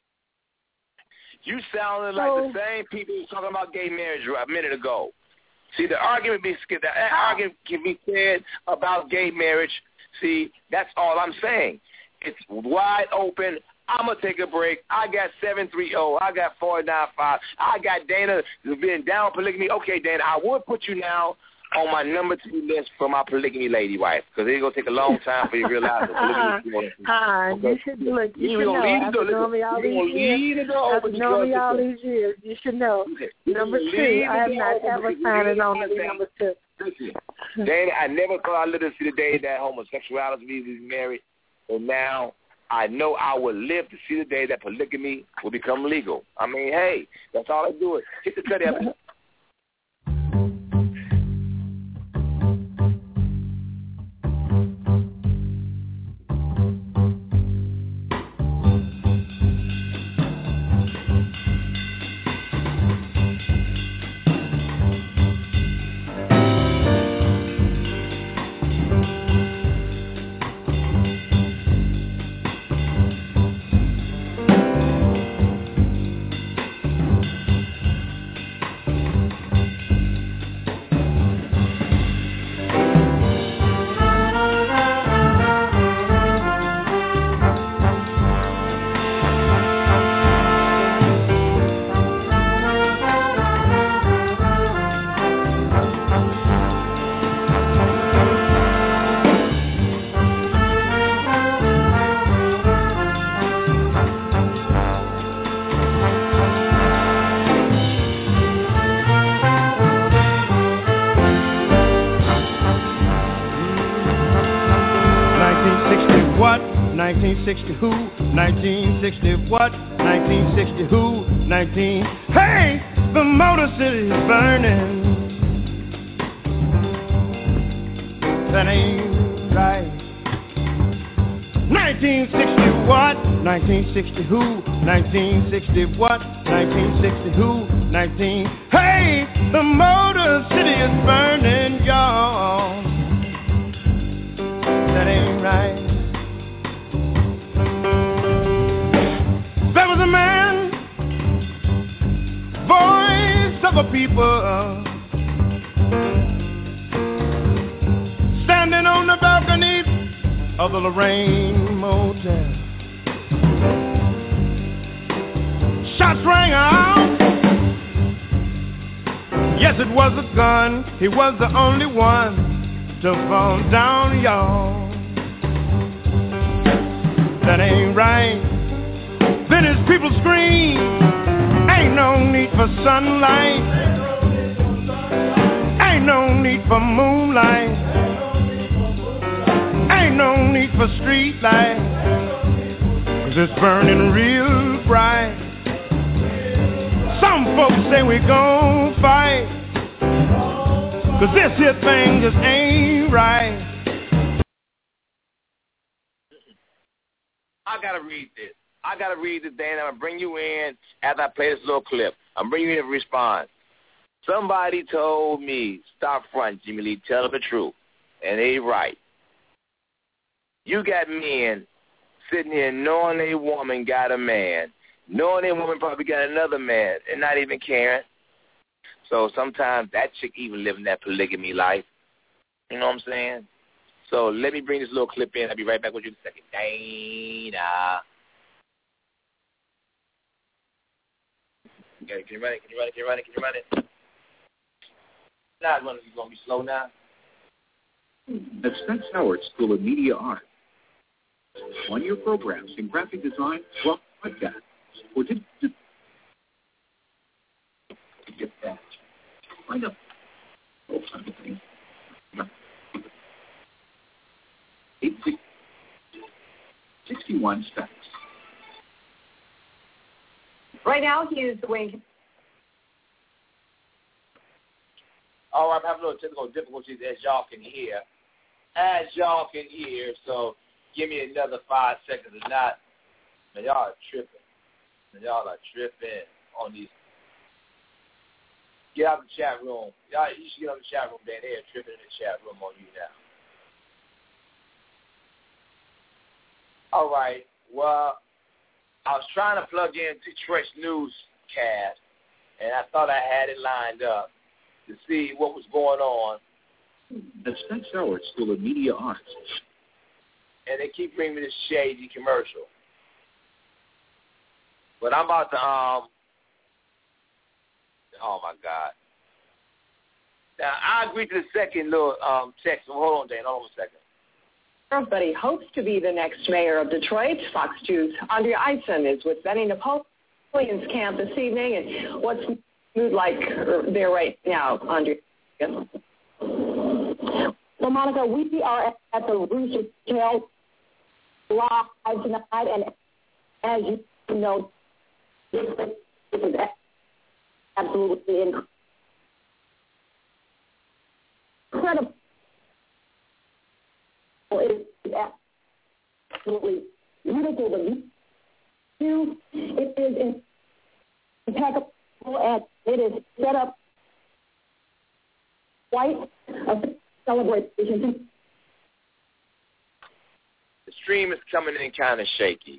You sounded like the same people who were talking about gay marriage a minute ago. See, the argument can be said about gay marriage. See, that's all I'm saying. It's wide open. I'm going to take a break. I got 730. I got 495. I got Dana being down polygamy. Okay, Dana, I would put you now on my number 2 list for my polygamy lady wife because it's going to take a long time for you to realize that polygamy You should know. After knowing all these years, you should know. Number 2, I have not ever signed on to be number 2. Listen, Dana, I never thought I'd live to see the day that homosexuality is married, and now I know I will live to see the day that polygamy will become legal. I mean, hey, that's all I do. Hit the cut episode. what? 1960 who? 1960 what? 1960 who? 19. Hey, the Motor City is burning. That ain't right. 1960 what? 1960 who? 1960 what? 1960 who? 19. Hey, the Motor City is burning, y'all. That ain't right. There was a man, voice of a people, standing on the balcony of the Lorraine Motel. Shots rang out. Yes, it was a gun. He was the only one to fall down, y'all. That ain't right. Venice people scream, ain't no need for sunlight, ain't no need for moonlight, ain't no need for street light, 'cause it's burning real bright. Some folks say we gon' fight, 'cause this here thing just ain't right. I gotta read this. I gotta read this, Dan. I'm gonna bring you in after I play this little clip. I'm bringing you in to respond. Somebody told me, stop front, Jimmy Lee, tell them the truth. And they right. You got men sitting here knowing a woman got a man, knowing a woman probably got another man, and not even caring. So sometimes that chick even living that polygamy life. You know what I'm saying? So let me bring this little clip in. I'll be right back with you in a second. Dana. Okay, can you run it? Can you run it? Can you run it? Can you run it? Now it's going to be slow now. At Spence Howard School of Media Arts, one-year programs in graphic design, well, podcast, or did get that? Find out. 61 Specs. Right now, he is doing. All right, I'm having a little technical difficulties as y'all can hear. So give me another 5 seconds or not. Man, y'all are tripping. On these. Get out of the chat room. Y'all, you should get on the chat room, Dan. They're tripping in the chat room on you now. All right. Well, I was trying to plug in Detroit's newscast, and I thought I had it lined up to see what was going on. At Spence Howard School of Media Arts. And they keep bringing me this shady commercial. But I'm about to, oh, my God. Now, I agree to the second little text. Hold on, Dan. Hold on a second. But he hopes to be the next mayor of Detroit. Fox 2's Andrea Eisen is with Benny Napoleon's camp this evening. And what's the mood like there right now, Andrea? So, Monica, we are at the Rooster Tail live tonight, and as you know, this is absolutely incredible. It is absolutely beautiful. It is impeccable, and it is set up quite a celebration. The stream is coming in kind of shaky.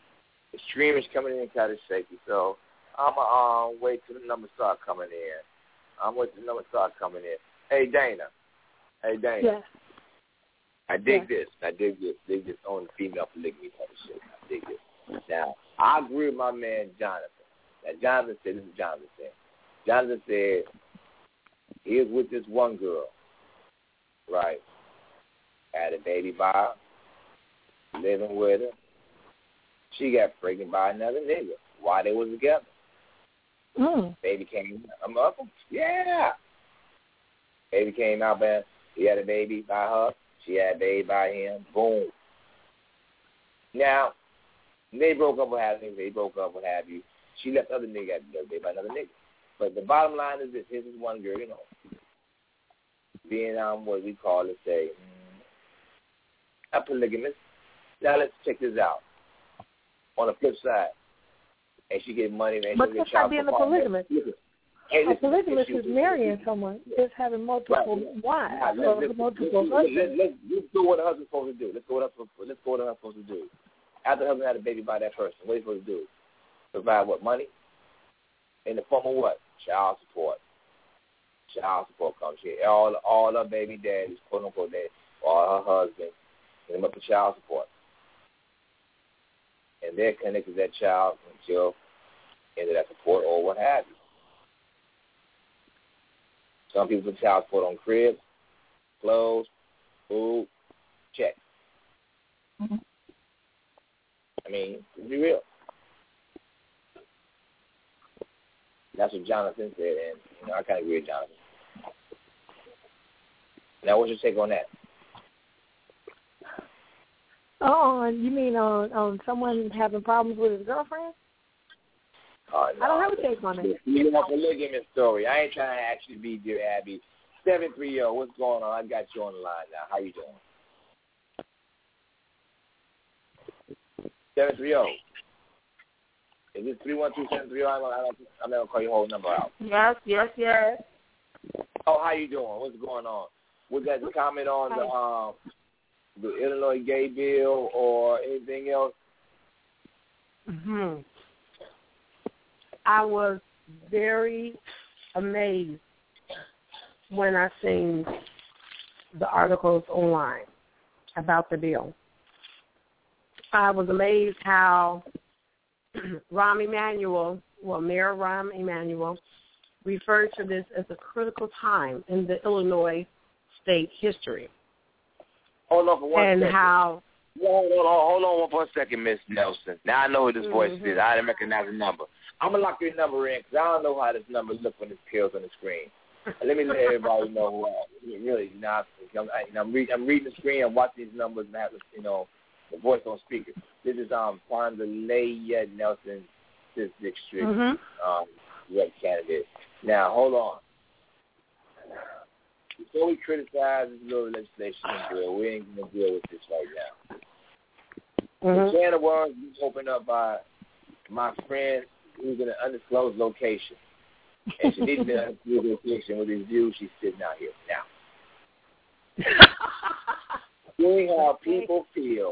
So I'm going to wait till the numbers start coming in. Hey, Dana. Yes. I dig this. Dig this on the female polygamy type of shit. I dig this. Now, I agree with my man Jonathan. Now, Jonathan said he was with this one girl, right? Had a baby by her, living with her. She got pregnant by another nigga while they was together. Baby came out. Yeah. Baby came out, man. He had a baby by her. She had a baby by him. Boom. Now, they broke up, what have you. She left other nigga at the baby by another nigga. But the bottom line is this. Here's this one girl, being what we call, let's say, a polygamist. Now, let's check this out. On the flip side, and she get money, man. But that's not being a polygamist. A polygamist is marrying someone, is having multiple wives or multiple husbands. Let's do what a husband's supposed to do. Let's go what a husband's supposed to do. After the husband had a baby by that person, what are you supposed to do? Provide what? Money? In the form of what? Child support. Child support comes here. All her baby daddies, quote unquote daddy, or her husband, get them up for child support. And they're connected to that child until into that support or what have you. Some people put child support on cribs, clothes, food, checks. I mean, to be real. That's what Jonathan said, and I kind of agree with Jonathan. Now, what's your take on that? Oh, you mean on someone having problems with his girlfriend? No, I don't have a take on it. You know, polygamous story. I ain't trying to actually be dear Abby. 730, what's going on? I got you on the line now. How you doing? 730. Is it 312-730? I'm not gonna call your whole number out. Yes. Oh, how you doing? What's going on? Was that the comment on the Illinois gay bill or anything else? Mm-hmm. I was very amazed when I seen the articles online about the bill. I was amazed how Mayor Rahm Emanuel referred to this as a critical time in the Illinois state history. Hold on for one second. And how... Hold on for a second, Miss Nelson. Now I know what this voice is. I didn't recognize the number. I'm going to lock your number in because I don't know how this number looks when it appears on the screen. Let me let everybody know who I am. Really, I'm reading the screen, I'm watching these numbers and I have the voice on speaker. This is Pondalea Nelson, 6th District, Red candidate. Now, hold on. Before we criticize this little legislation bill, we ain't going to deal with this right now. The can of worms was opened up by my friend who's in an undisclosed location. And she needs to be in an undisclosed location with his view. She's sitting out here now. Seeing how people feel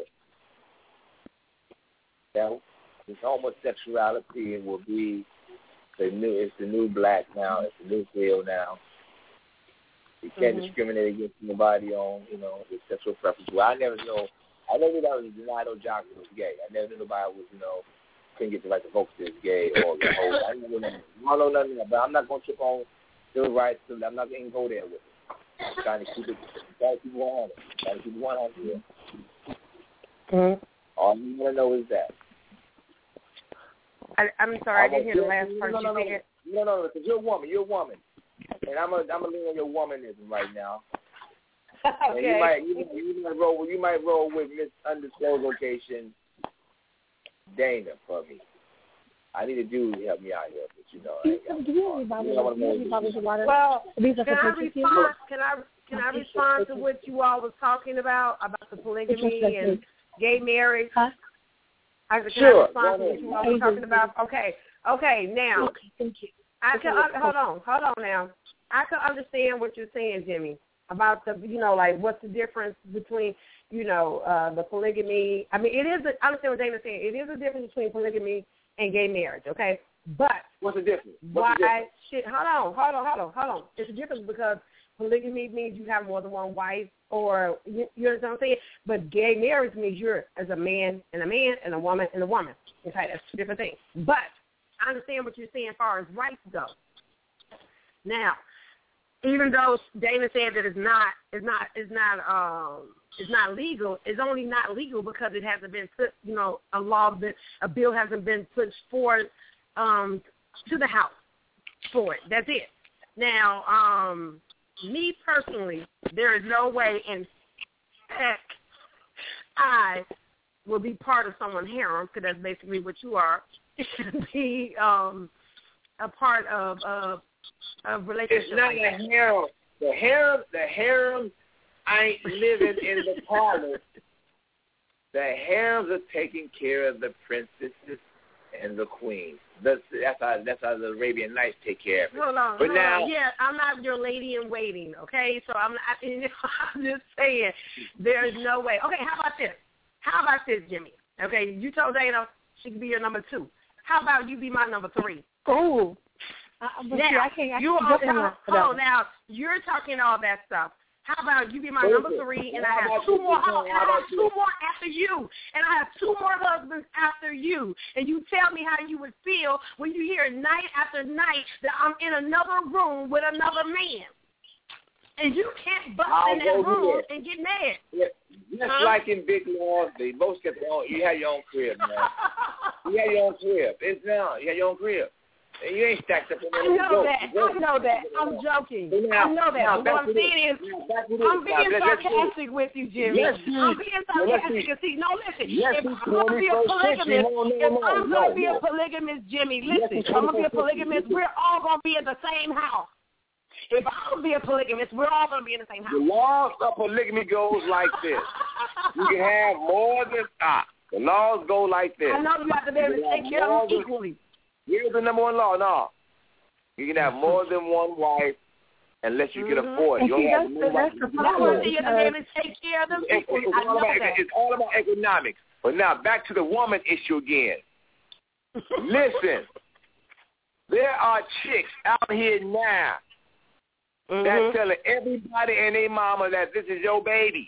that this homosexuality will be it's the new black now, it's the new feel now. You can't discriminate against nobody on, their sexual preference. Well, I never knew that was denied or jock was gay. I never knew nobody was, couldn't get the right to vote for this gay or the whole. I don't know nothing about. I'm not going to trip on civil rights. I'm not going to go there with it. I'm trying to keep it 100. Trying to keep it 100 here. All you want to know is that. I'm sorry, I didn't hear the last part you said. No, because you're a woman. And I'm gonna lean on your womanism right now. Okay. And you might roll with Miss Undisclosed Location Dana for me. I need a dude to help me out here, but can I respond to what you all was talking about the polygamy and gay marriage? Sure. Can I respond to what you all were talking about? Okay. Now. Okay, thank you. Hold on now. I can understand what you're saying, Jimmy, about the, what's the difference between, the polygamy. I mean, I understand what Dana's saying. It is a difference between polygamy and gay marriage, okay? But what's the difference? Hold on. It's a difference because polygamy means you have more than one wife, or you understand what I'm saying? But gay marriage means you're as a man and a man and a woman and a woman. Okay, that's two different things. But I understand what you're saying as far as rights go. Now, even though Dana said that it's not legal, it's only not legal because it hasn't been put, a bill hasn't been put forward to the House for it. That's it. Now, me personally, there is no way in heck I will be part of someone's harem, because that's basically what you are. Be a part of relationship. It's not a harem. The harem ain't living in the palace. The harems are taking care of the princesses and the queens. That's how the Arabian Nights take care of it. Hold on. Yeah, I'm not your lady in waiting, okay? So I'm just saying there's no way. Okay, how about this, Jimmy? Okay, you told Dana she could be your number 2. How about you be my number 3? Oh. Now, you're talking all that stuff. How about you be my number 3, and I have 2 more. And I have 2 more after you, and I have 2 more husbands after you. And you tell me how you would feel when you hear night after night that I'm in another room with another man, and you can't bust in that room and get mad. Yeah. Just like in Big Laws, they both get their own. You have your own crib, man. You have your own crib. It's now. You have your own crib. And you ain't stacked up. I know that. I'm joking. I know that. But what I'm saying is, I'm being sarcastic with you, Jimmy. Yes, I'm being sarcastic. See, no, listen. Yes, if I'm going to be a polygamist, I'm going to be a polygamist, Jimmy, listen. If I'm going to be a polygamist, we're all going to be in the same house. If I'm going to be a polygamist, we're all going to be in the same house. The laws of polygamy goes like this. You can have more than the laws go like this. I know you have to be able to take care of them equally. Here's the number one law. No. You can have more than one wife unless you can afford it. You don't have to take care of them equally. It's all about economics. But now, back to the woman issue again. Listen. There are chicks out here now that's telling everybody and their mama that this is your baby.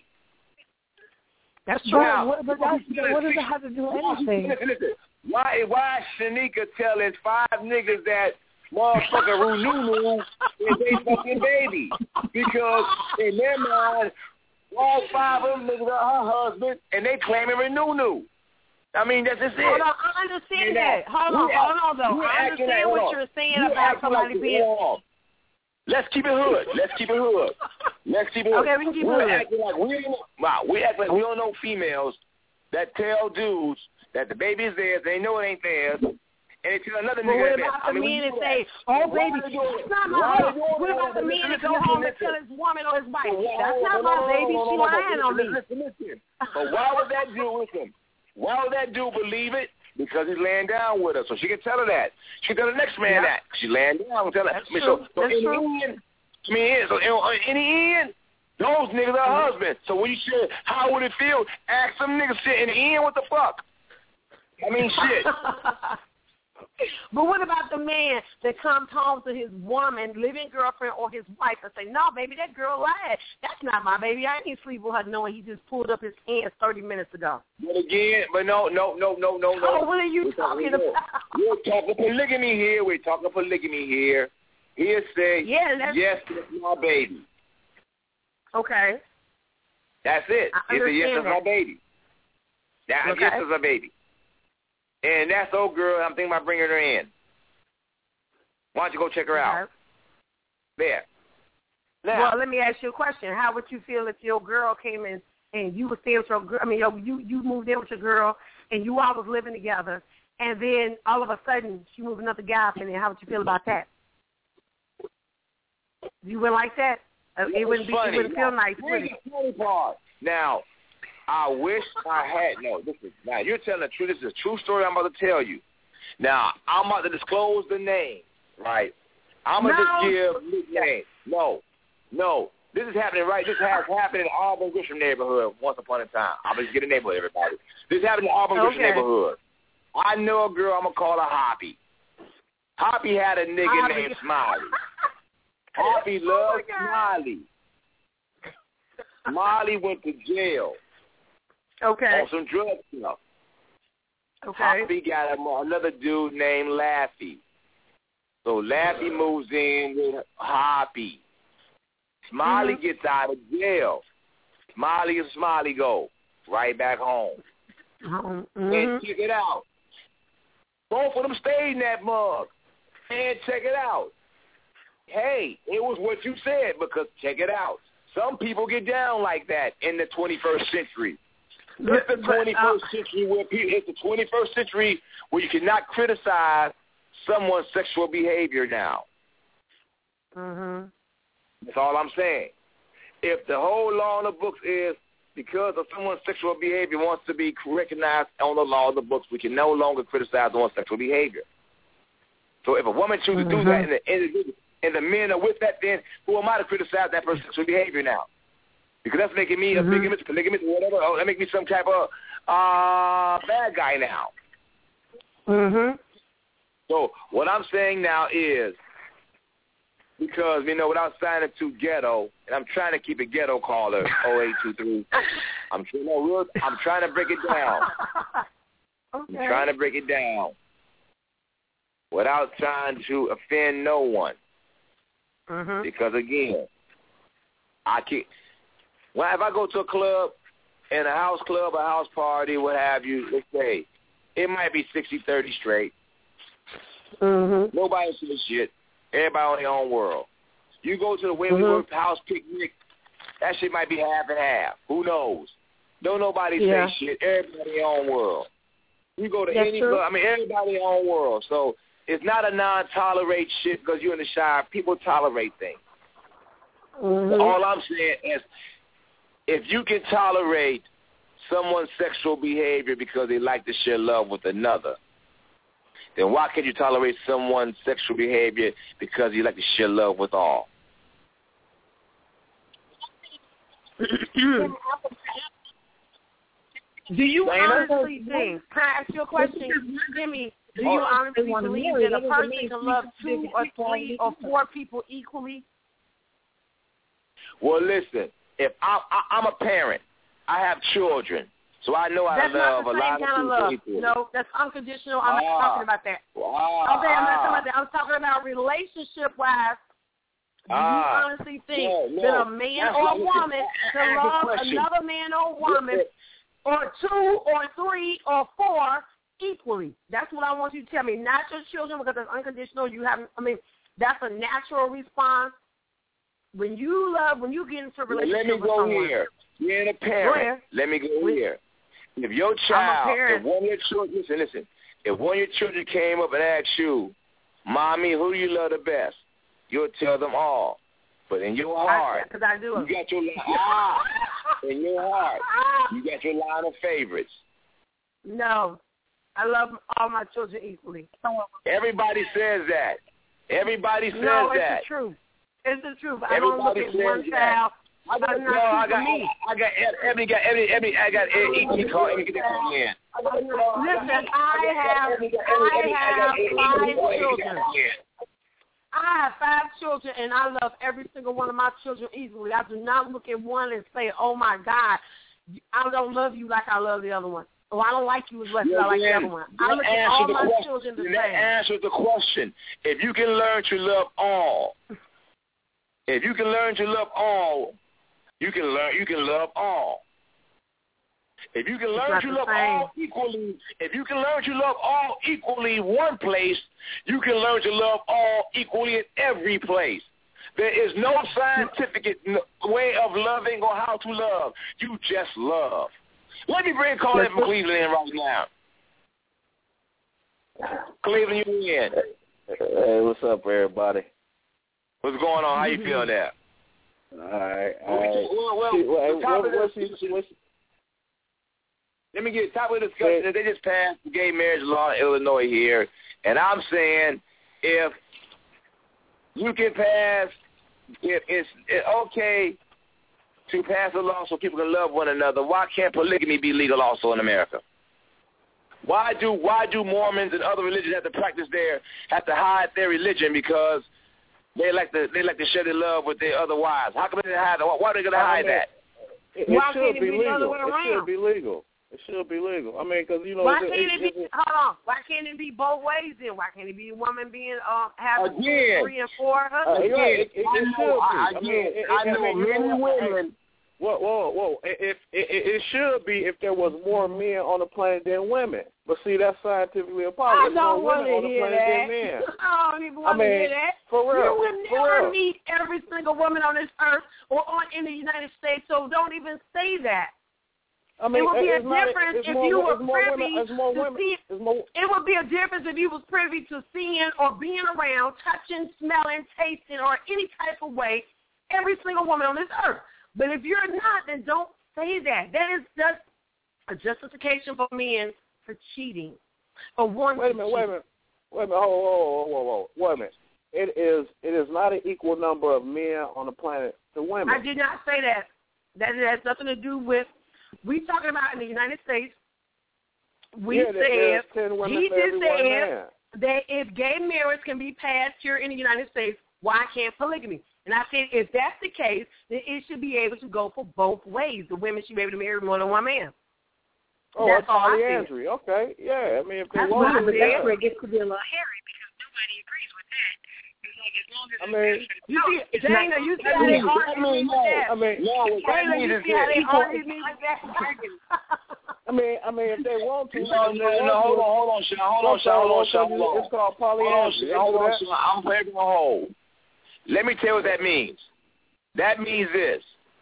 That's true. What does it have to do with anything? Listen. Why is Shanika telling 5 niggas that motherfucker Rununu is they fucking baby? Because in their mind, all 5 of them niggas are her husband, and they claiming Rununu. I mean, that's just it. Hold on, I understand that. Hold on, though. I understand what you're saying about somebody being... Let's keep it hood. Okay, we can keep it hood. We act like we don't know females that tell dudes that the baby is theirs, they know it ain't theirs, and they tell another nigga that. What about the men that say, "Oh, baby, that's not my baby"? What about the men that go home and tell his woman or his wife, "That's not my baby, she lying on me"? Listen. But why would that dude listen? Why would that dude believe it? Because he's laying down with her, so she can tell her that. She can tell the next man that. She's laying down and tell her. That's true. In the end, those niggas are husbands. So when you say, how would it feel? Ask some niggas shit in the end, what the fuck? I mean, shit. But what about the man that comes home to his woman, living girlfriend, or his wife and say, "No, baby, that girl lied. That's not my baby. I ain't sleep with her knowing he just pulled up his hands 30 minutes ago." But again, no. Oh, what are you talking about? We're talking polygamy here. He'll say, yes, that's my baby. Okay. That's it. It's a yes, that's my baby. Yes, that's my baby. And that's old girl. I'm thinking about bringing her in. Why don't you go check her out? There. Now, well, let me ask you a question. How would you feel if your girl came in and you were staying with your girl? I mean, you moved in with your girl and you all was living together, and then all of a sudden she moved another guy up in there. How would you feel about that? You wouldn't like that? It wouldn't feel nice, would it? Funny part. Now, I wish I had. Now you're telling the truth. This is a true story I'm about to tell you. Now, I'm about to disclose the name, right? I'm going to just give nicknames. No. This is happening, right? This has happened in the Auburn Grisham neighborhood once upon a time. I'm going to get a neighborhood, everybody. This happened in the Auburn Grisham neighborhood. I know a girl, I'm going to call her Hoppy. Hoppy had a nigga named Smiley. Hoppy loved Smiley. Smiley went to jail. Okay. On some drug stuff. Okay. Hoppy got another dude named Laffy. So Laffy moves in with Hoppy. Smiley gets out of jail. Smiley and Smiley go right back home. And check it out. Both of them stayed in that mug. And check it out. Hey, it was what you said, because check it out. Some people get down like that in the 21st century. It's the 21st century where you cannot criticize someone's sexual behavior now. That's all I'm saying. If the whole law in the books is because of someone's sexual behavior wants to be recognized on the law of the books, we can no longer criticize someone's sexual behavior. So if a woman chooses to do that and the men are with that, then who am I to criticize that person's sexual behavior now? Because that's making me a bigamist, polygamist, or whatever. Oh, that makes me some type of bad guy now. So what I'm saying now is, because, without signing to ghetto, and I'm trying to keep it ghetto caller, 0823, I'm trying to break it down. I'm trying to break it down without trying to offend no one. Because, again, I can't. Well, if I go to a club, in a house club, a house party, what have you, let's say, it might be 60-30 straight. Mm-hmm. Nobody says shit. Everybody on their own world. You go to the way we work house picnic, that shit might be half and half. Who knows? Don't nobody say shit. Everybody in their own world. You go to any club, I mean, everybody in their own world. So it's not a non-tolerate shit because you're in the shower. People tolerate things. Mm-hmm. All I'm saying is if you can tolerate someone's sexual behavior because they like to share love with another, then why can't you tolerate someone's sexual behavior because you like to share love with all? Do you honestly think, can I ask you a question, Jimmy, do you honestly believe that a person can love 2 or 3 or 4 people equally? Well, listen, if I'm a parent, I have children, so I know I love a lot of people equally. No, that's unconditional. I'm not talking about that. Okay, I'm not talking about that. I'm talking about relationship-wise. Do you honestly think that a man or a woman can love another man or woman or 2 or 3 or 4 equally? That's what I want you to tell me. Not your children, because that's unconditional. That's a natural response. When you get into a relationship with someone. Let me go here. You're a parent. Let me go here. If your child, if one of your children, listen, if one of your children came up and asked you, Mommy, who do you love the best? You'll tell them all. But in your heart, because I do. You got your in your heart, you got your line of favorites. No, I love all my children equally. Everybody says that. Everybody says that. No, it's the truth. It's the truth. I don't look at one child. I got Ebony got ET call. Let me get that call in. Listen, I have 5 children. I have 5 children, and I love every single one of my children equally. I do not look at one and say, oh, my God, I don't love you like I love the other one. Or I don't like you as much as I like the other one. I look at all my children the same. That answers the question. If you can learn to love all, you can love all. If you can learn to love all equally, one place, you can learn to love all equally in every place. There is no scientific way of loving or how to love. You just love. Let me bring a call in from Cleveland in right now. Cleveland, you in? Hey, what's up, everybody? What's going on? How you feeling there? All right. Let me get top of the discussion. They just passed the gay marriage law in Illinois here, and I'm saying if you can pass, if it's okay to pass a law so people can love one another, why can't polygamy be legal also in America? Why do Mormons and other religions have to hide their religion because they like to share their love with their other wives? How come they hide? Why are they going to hide that? It should be legal. It should be legal. I mean, because why can't it be? Hold on. Why can't it be both ways then? Why can't it be a woman being having 2, 3, and 4 husbands? It should be. I know many women. Whoa! It should be if there was more men on the planet than women. But see, that's scientifically impossible. I don't want to hear that. I don't even want to hear that. For real. You would never meet every single woman on this earth or in the United States, so don't even say that. I mean, it would be a difference if you were privy to see. It would be a difference if you was privy to seeing or being around, touching, smelling, tasting, or any type of way every single woman on this earth. But if you're not, then don't say that. That is just a justification for men for cheating. Or one. Wait a minute. Whoa. Wait a minute. It is not an equal number of men on the planet to women. I did not say that. That has nothing to do with. We talking about in the United States. He just said that if gay marriage can be passed here in the United States, why can't polygamy? And I said if that's the case, then it should be able to go for both ways. The women should be able to marry more than one man. Oh, that's polyandry. Okay, yeah. I mean, if they want to, it gets to be a little hairy because nobody agrees with that. I mean, you see, Dana, you see how they argue me with that. Dana, you see how they argue me with that. I mean, if they want to. No, hold on, Sean. It's called polyandry. Hold on, Sean. I'm breaking a hole. Let me tell you what that means. That means this.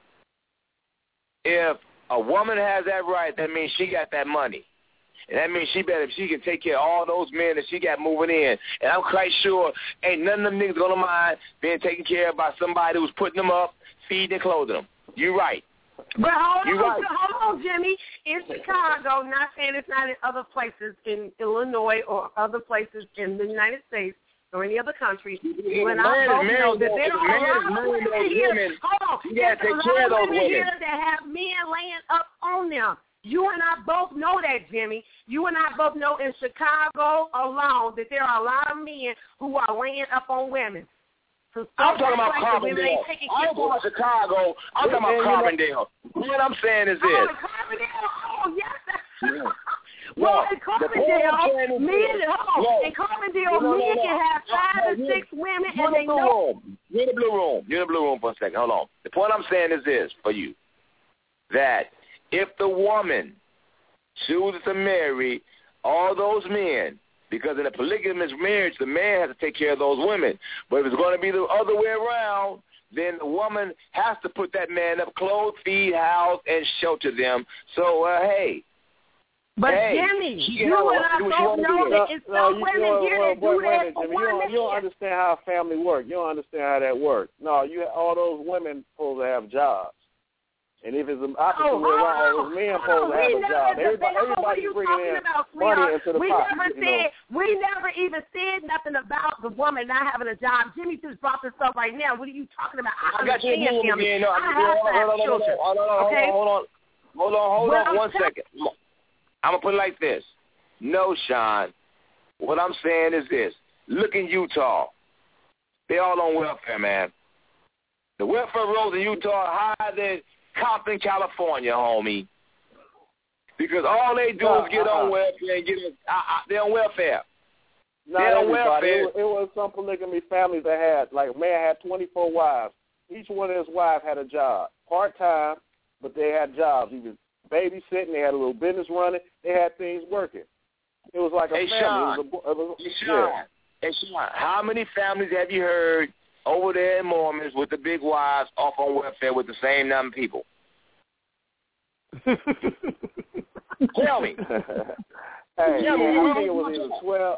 If a woman has that right, that means she got that money. And that means she can take care of all those men that she got moving in. And I'm quite sure ain't none of them niggas gonna mind being taken care of by somebody who's putting them up, feeding and clothing them. You're right. But hold on, Jimmy. In Chicago, not saying it's not in other places in Illinois or other places in the United States or any other country, you and I both know that there are a lot of women here. Hold on, there's a lot of women here that have men laying up on them. You and I both know that, Jimmy. You and I both know in Chicago alone that there are a lot of men who are laying up on women. So I'm talking about Carbondale. I'm talking about Chicago. I'm talking about Carbondale. What I'm saying is this. Carbondale. Oh, yes. Well, in Carbondale, men can have 5 to 6 women, and they know. You're in the blue room for a second. Hold on. The point I'm saying is this for you, that if the woman chooses to marry all those men, because in a polygamous marriage, the man has to take care of those women. But if it's going to be the other way around, then the woman has to put that man up, clothe, feed, house, and shelter them. So, hey. But, Jimmy, you and I both know that it's some women here that do that for one man. You don't understand how a family works. You don't understand how that works. No, all those women supposed to have jobs. And if it's the opposite way around, those men supposed to have a job. Everybody's bringing in money into the pot. We never even said nothing about the woman not having a job. Jimmy just brought this up right now. What are you talking about? I got you again. Hold on 1 second. I'm going to put it like this. No, Sean. What I'm saying is this. Look in Utah. They all on welfare, man. The welfare rolls in Utah are higher than Compton, California, homie. Because all they do is get on welfare and they're on welfare. They're on welfare. It was some polygamy families that had, like a man had 24 wives. Each one of his wives had a job, part-time, but they had jobs. He was babysitting. They had a little business running. They had things working. It was like a family. Hey, Sean, how many families have you heard over there in Mormons with the big wives off on welfare with the same number of people? Tell me. Hey, I think it was either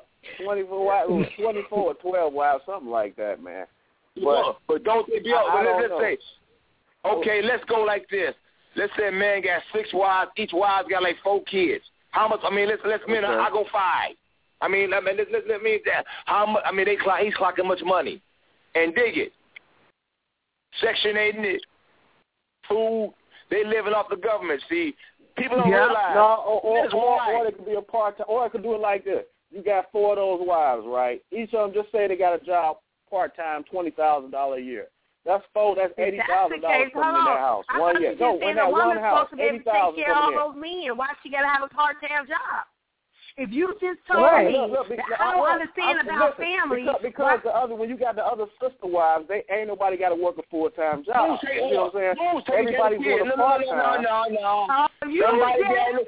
24 or 12 wives, something like that, man. But don't they be let's say, okay, let's go like this. Let's say a man got 6 wives. Each wife got like 4 kids. How much? I mean, I go 5. I mean, let me how much? I mean, he's clocking much money. And dig it. Section 8 food, they living off the government. See, people don't realize. No, or it could be a part-time, or I could do it like this. You got 4 of those wives, right? Each of them just say they got a job part-time, $20,000 a year. That's $80,000 coming in that house. One year. No, in that one house, $80,000 coming in. All those men. Why she got to have a part-time job? If you just told me, I don't understand about families. Because when you got the other sister wives, ain't nobody got to work a full-time job. You know what I'm saying? Everybody's doing a part-time. No. Somebody got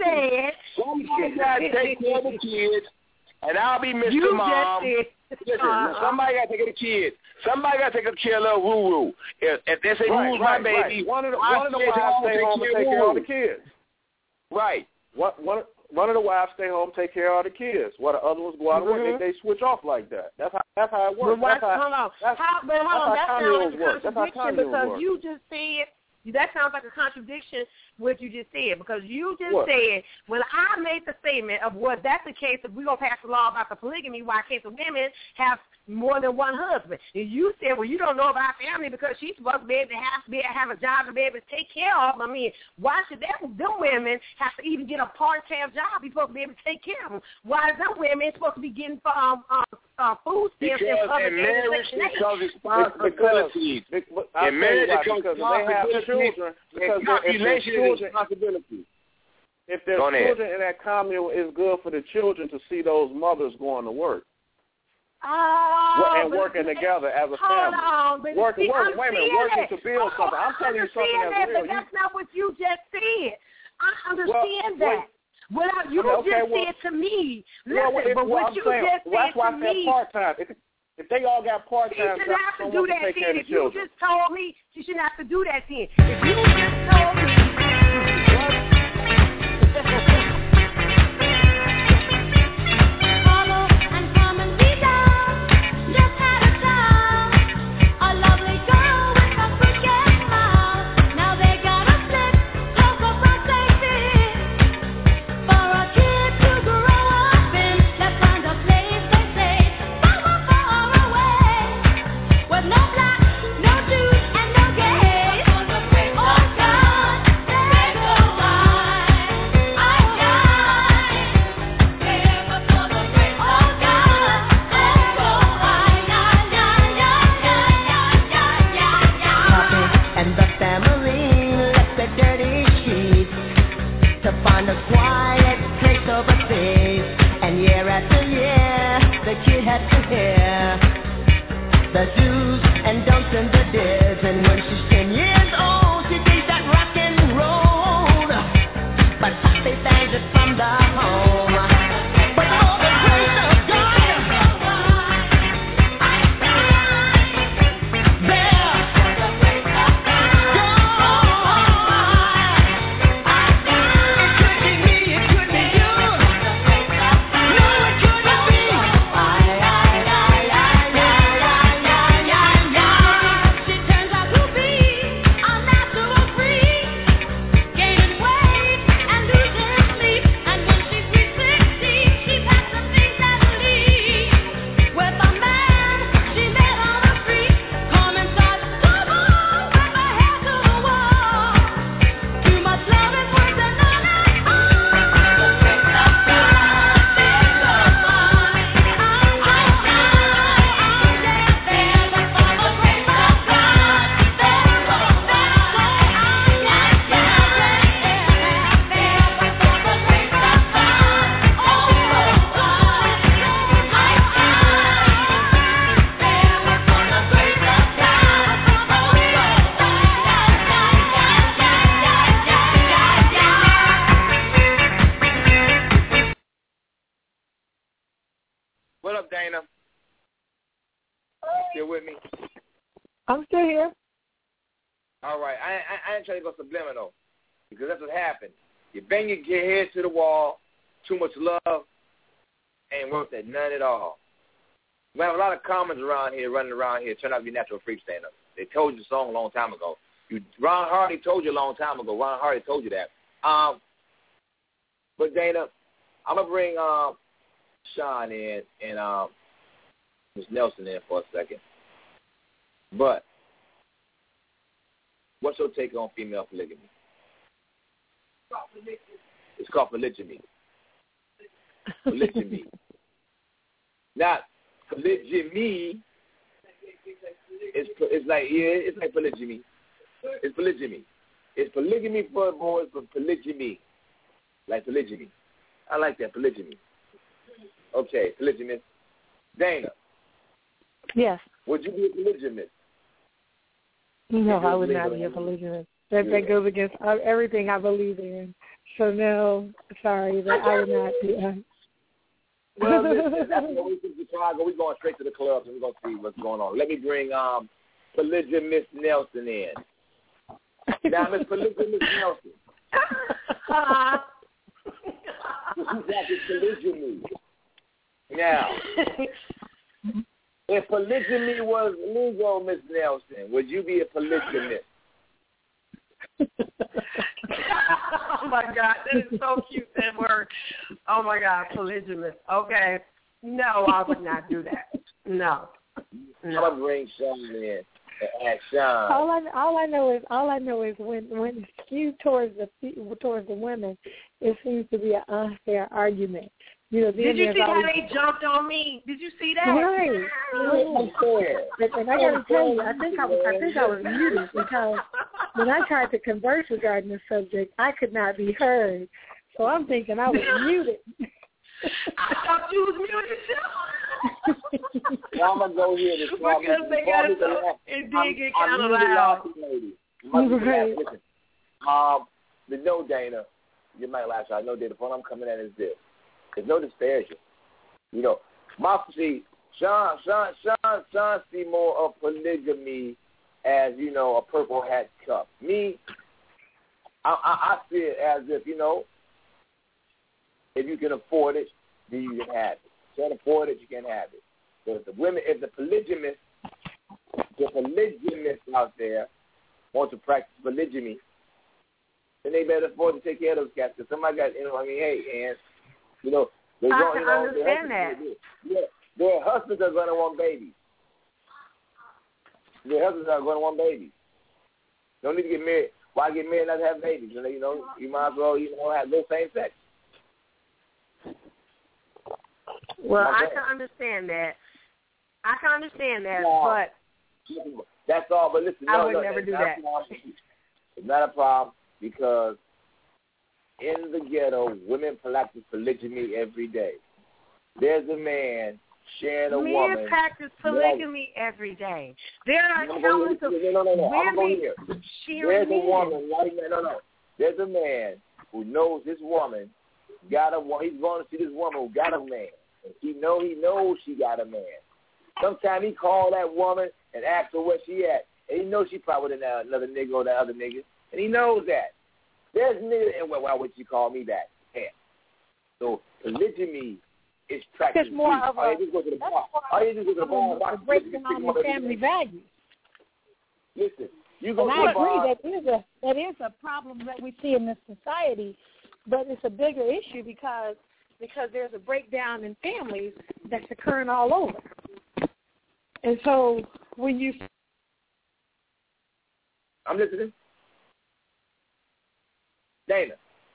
to take care of the kids, and I'll be Mr. Mom. Listen, somebody got to take care of the kids. Somebody got to take care of little woo-woo. If they say woo-woo's my baby, one of the wives stay home and take care of the kids. Right. One of the wives stay home, take care of all the kids. While the other ones go out and work. They switch off like that. That's how it works. Hold on. That sounds like a contradiction because you just said that sounds like a contradiction what you just said because you just said when I made the statement of that's the case if we're gonna pass a law about the polygamy, why can't the women have more than one husband? And you said, well, you don't know about family because she's supposed to be able to have a job to be able to take care of. I mean, why should them women have to even get a part-time job? You're supposed to be able to take care of them. Why is them women supposed to be getting food stamps and other things? Marriage becomes responsibilities. In marriage becomes responsibilities. Because population is responsibility. If there's children in that commune, it's good for the children to see those mothers going to work. And working together as a family. Working to build something. I'm telling you something that's real. But that's not what you just said. I understand that. Well, you just said to me. Listen, but what you saying, just that's said why to I said me. part-time. If they all got part-time, She shouldn't have to do that take care of then. the If you children. just told me, she shouldn't have to do that then. If you just told me. The do's and don'ts and the dares. And when she's 10 years old, she thinks that rock and roll. But Poppy bangs it from the home. But for the grace of God, What up, Dana? You still with me? I'm still here. All right. I ain't trying to go subliminal because that's what happened. You bang your head to the wall, too much love, ain't worth it, none at all. We have a lot of comments around here, running around here, turn out to be natural freaks, Dana. They told you the song a long time ago. Ron Hardy told you a long time ago. Ron Hardy told you that. But, Dana, I'm going to bring Sean in and Ms. Nelson in for a second. But what's your take on female polygamy? It's called polygamy. Polygamy. Not polygamy. It's like polygamy. It's polygamy. It's polygamy for boys, but polygamy. Like polygamy. I like that, polygamy. Okay, polygamist. Dana. Yes. Would you be a polygamist? No, I would not be a polygamist. That goes against everything I believe in. So no, sorry, that I would not be. Well, listen, that's what we from Chicago. We're going straight to the clubs and we're going to see what's going on. Let me bring Polygamist Nelson in. Now, Miss Polygamist Nelson. This is polygamy. Now, if polygamy was legal, Miss Nelson, would you be a polygamist? Oh, my God. That is so cute, that word. Oh, my God, polygamist. Okay. No, I would not do that. No. I'm going to bring Sean in and ask Sean. All I know is when it's skewed towards the women, it seems to be an unfair argument. You know, did you see how they jumped on me? Did you see that? Right. And I got to tell you, I think I was muted because when I tried to converse regarding the subject, I could not be heard. So I'm thinking I was muted. I thought you was muted too. Well, I'm gonna go here to because they got it did get kind of loud. Right. But no, Dana, you might laugh. I know that the point I'm coming at is this. There's no disparaging. You know, Sean see more of polygamy as, you know, a purple hat cup. Me, I see it as if, you know, if you can afford it, then you can have it. If you can't afford it, you can have it. So if the polygamists out there want to practice polygamy, then they better afford to take care of those cats. Because somebody got, you know, I mean, hey, and, you know, they I can understand that. Yeah, their husbands are going to want babies. Their husbands are going to want babies. Don't need to get married. Why get married and not have babies? You know, you might as well, you know, have no same sex. Well, I can understand that. But that's all. But listen, I would never do that. It's not a problem because in the ghetto, women practice polygamy every day. There's a man sharing a woman. Men practice polygamy every day. There are countless of women There's a woman right now. No. There's a man who knows this woman got a woman. He's going to see this woman who got a man. He knows she got a man. Sometimes he call that woman and ask her where she at. And he knows she probably with another nigga or that other nigga. And he knows that. There's niggas, and why would you call me back? Yeah. So polygamy is practiced. More of a breakdown in family values. Listen, you go. And I agree that is a problem that we see in this society, but it's a bigger issue because there's a breakdown in families that's occurring all over. And so when you... I'm listening. Dana.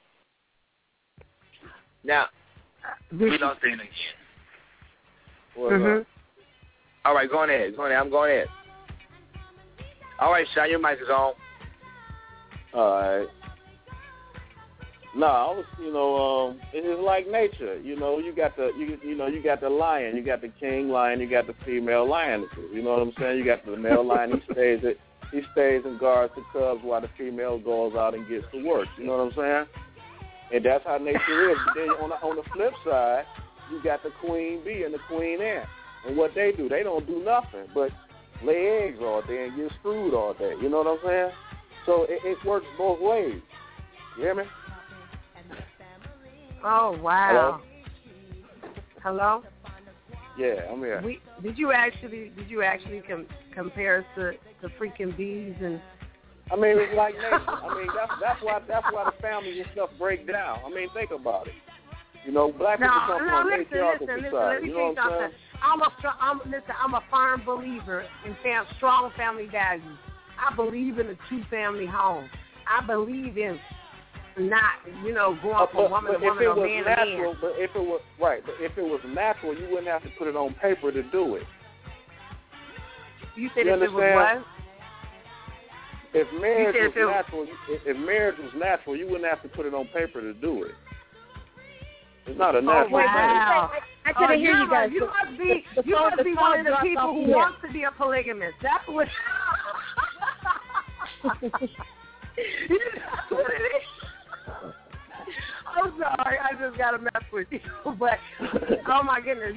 Now, we lost Dana again. Well, all right, go on ahead. I'm going ahead. All right, Sean, your mic is on. All right. No, I was, it is like nature. You know, you got the lion, you got the king lion, you got the female lionesses. You know what I'm saying? You got the male lion, he stays and guards the cubs while the female goes out and gets to work. You know what I'm saying? And that's how nature is. But then on the flip side, you got the queen bee and the queen ant. And what they do, they don't do nothing but lay eggs all day and get screwed all day. You know what I'm saying? So it works both ways. You hear me? Oh, wow. Hello? Yeah, I'm here. Did you actually compare us to freaking bees and? I mean, it's like nature. I mean, that's why the families and stuff break down. I mean, think about it. You know, black people come from a patriarchal society. You know what I'm saying? I'm a firm believer in strong family values. I believe in a two-family home. I believe in not, going from woman to woman or man to man. But if it was natural, you wouldn't have to put it on paper to do it. You said if it was what? If marriage was natural, you wouldn't have to put it on paper to do it. It's not a natural thing. Wow. I couldn't hear you guys. You must be one of the people who wants to be a polygamist. That's what. I'm sorry, I just got to mess with you. But, oh my goodness.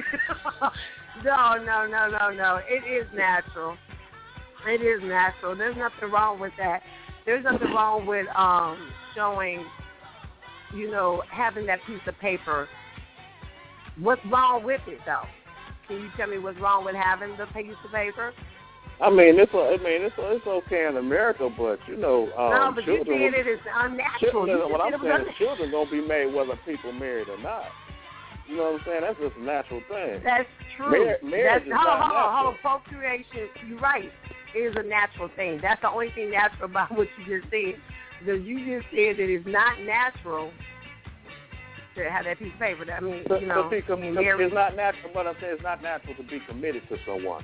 No. It is natural. It is natural. There's nothing wrong with that. There's nothing wrong with showing, having that piece of paper. What's wrong with it, though? Can you tell me what's wrong with having the piece of paper? I mean, it's okay in America, but no, but you saying it is unnatural. What I'm saying is children gonna be made whether people married or not. You know what I'm saying? That's just a natural thing. That's true. Marriage is not natural. Procreation, you're right, is a natural thing. That's the only thing natural about what you just said. Because you just said that it's not natural to have that piece of paper. I mean, it's not natural, but I'm saying it's not natural to be committed to someone.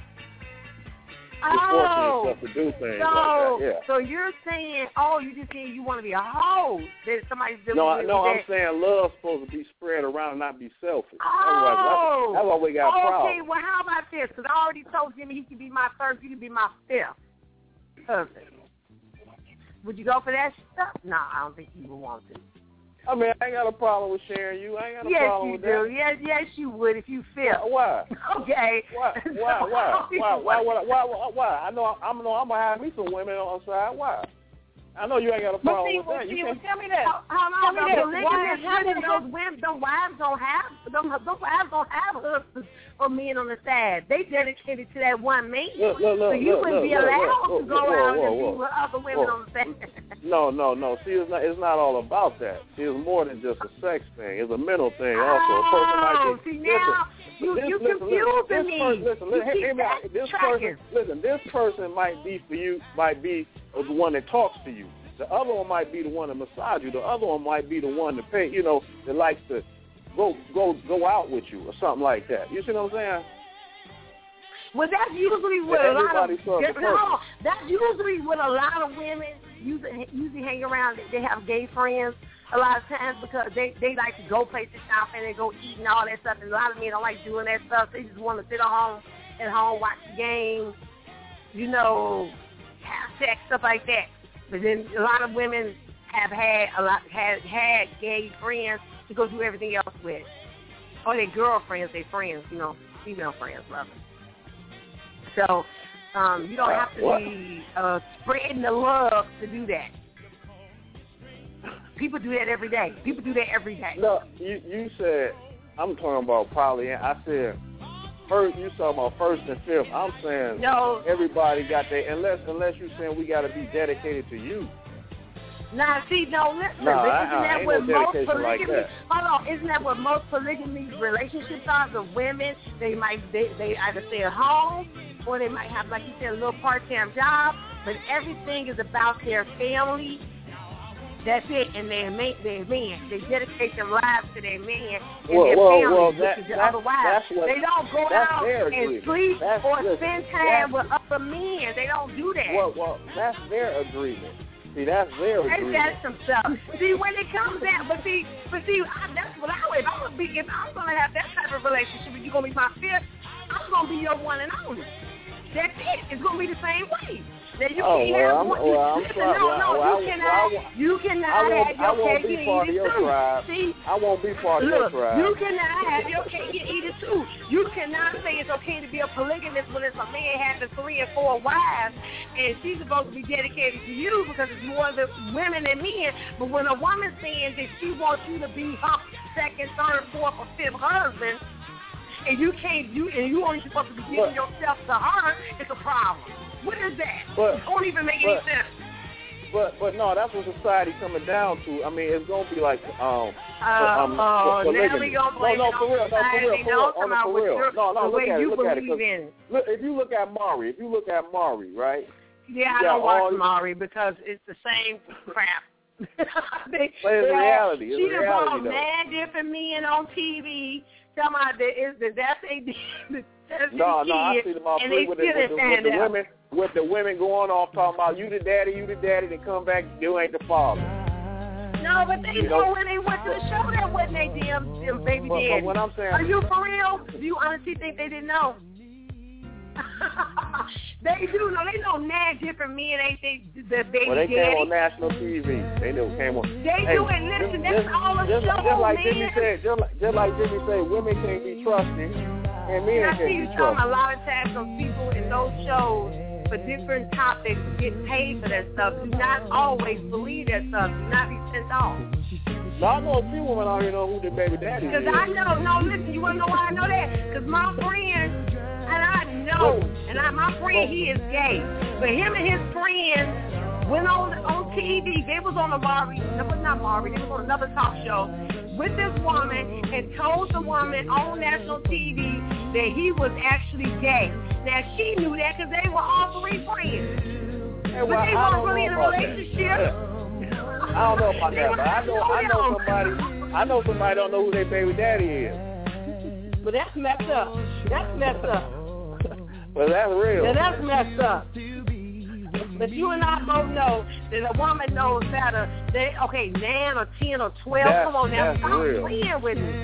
Oh, to do things like that. Yeah. So you're saying, you just saying you want to be a hoe. That somebody's doing I'm saying love's supposed to be spread around and not be selfish. Otherwise, that's why we got problems. Okay, well, how about this? Because I already told Jimmy he can be my third, you can be my fifth husband. Would you go for that stuff? No, I don't think you would want to. I mean, I ain't got a problem with sharing you. I ain't got a problem with that. Yes, you do. Yes, you would if you feel. Why? Okay. Why? I know I'm gonna have me some women on the side. Why? I know you ain't got a problem with that. Tell me that. How those wives don't have husbands or men on the side. They dedicated to that one man. So you wouldn't be allowed to go out and be with other women on the side. No. See, it's not all about that. See, it's more than just a sex thing. It's a mental thing also. A person might be, you confusing me. This person might be for you, might be the one that talks to you. The other one might be the one that massage you. The other one might be the one that pay, that likes to go out with you or something like that. You see what I'm saying? Well, that's usually what a lot of women usually hang around. They have gay friends a lot of times because they like to go places shopping and go eat and all that stuff. And a lot of men don't like doing that stuff. They just want to sit at home, watch the game, have sex, stuff like that. But then a lot of women have had gay friends to go do everything else with, or their girlfriends, their friends, female friends, rather. So you don't have to be spreading the love to do that. People do that every day. No, you said I'm talking about poly. I said. First, you talking about first and fifth. I'm saying everybody got that. Unless you're saying we got to be dedicated to you. Now, see, listen. Isn't that what most polygamy relationships are? The women, they either stay at home or they might have, like you said, a little part-time job. But everything is about their family. That's it, and their men. They dedicate their lives to their man and their family, which is the other wives. They don't go out and sleep or spend time with other men. They don't do that. Well, that's their agreement. See, that's their agreement. That's some stuff. See, when it comes out, but see, that's what I would. If I'm gonna have that type of relationship, and you're gonna be my fifth, I'm gonna be your one and only. That's it. It's gonna be the same way. Now you can't have one. You cannot have your cake and eat it too. See, I won't be part of your tribe. You cannot have your cake and eat it too. You cannot say it's okay to be a polygamist when it's a man having 3 and 4 wives, and she's supposed to be dedicated to you because it's more the women than men. But when a woman saying that she wants you to be her second, third, fourth, or fifth husband, and you only supposed to be giving yourself to her, it's a problem. What is that? It don't even make any sense. But no, that's what society coming down to. I mean, it's gonna be like now we gonna blame for real. Look at it. If you look at Maury, right? Yeah, I don't watch Maury because it's the same crap. It's reality. She involved mad different men on TV. Tell me that's I see them all three with the women going off talking about you the daddy, then come back, you ain't the father. No, but they know when they went to the show that wasn't they damn baby daddy. But what I'm saying, are you for real? Do you honestly think they didn't know? They do know. They know nag different men, ain't they? The baby they daddy. Came on national TV. They came on. They do it. Listen, that's all a show, just like Jimmy said, women can't be trusted, and men can't be trusted. A lot of times, those people in those shows for different topics get paid for that stuff. Do not always believe that stuff. Do not be sent off. No, I know a few women out here know who their baby daddy is. Because I know. No, listen. You want to know why I know that? Because my friend. And I know, my friend, he is gay. But him and his friends went on TV. They was on they was on another talk show with this woman and told the woman on national TV that he was actually gay. Now, she knew that because they were all 3 friends. But they weren't really in a relationship. I don't know about that, but I know somebody don't know who their baby daddy is. But that's messed up. Well, that's real. Now, that's messed up. But you and I both know that a woman knows better. 9 or 10 or 12. Come on now, stop playing with me.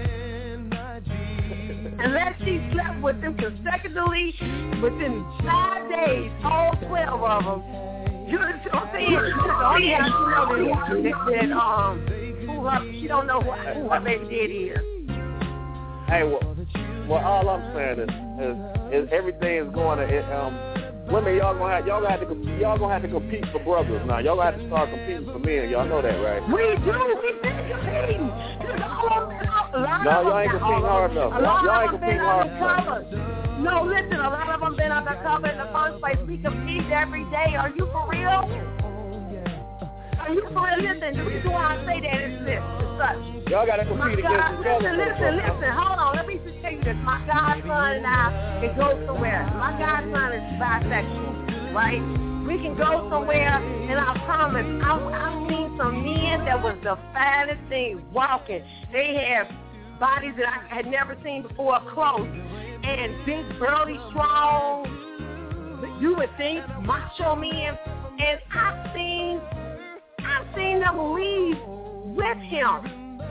Unless she slept with them consecutively within 5 days, all 12 of them. You know what I'm saying? All you have to know that who she don't know who her baby daddy is. Hey, well, all I'm saying is everything is going to women. Y'all gonna have to compete for brothers now. Y'all gonna have to start competing for men. Y'all know that, right? We do. We've been competing. No, y'all ain't competing hard enough. Y'all ain't competing hard enough. No, listen, a lot of them been undercover in the first place. We compete every day. Are you for real? Are you for real? Listen, the reason why I say that is this. It's such. Y'all got to compete against each other. Listen. Hold on. Let me just tell you this. My godson and I can go somewhere. My godson is bisexual, right? We can go somewhere, and I promise, I've seen some men that was the finest thing walking. They have bodies that I had never seen before up close. And big, burly, strong, you would think, macho men. And I've seen them leave with him.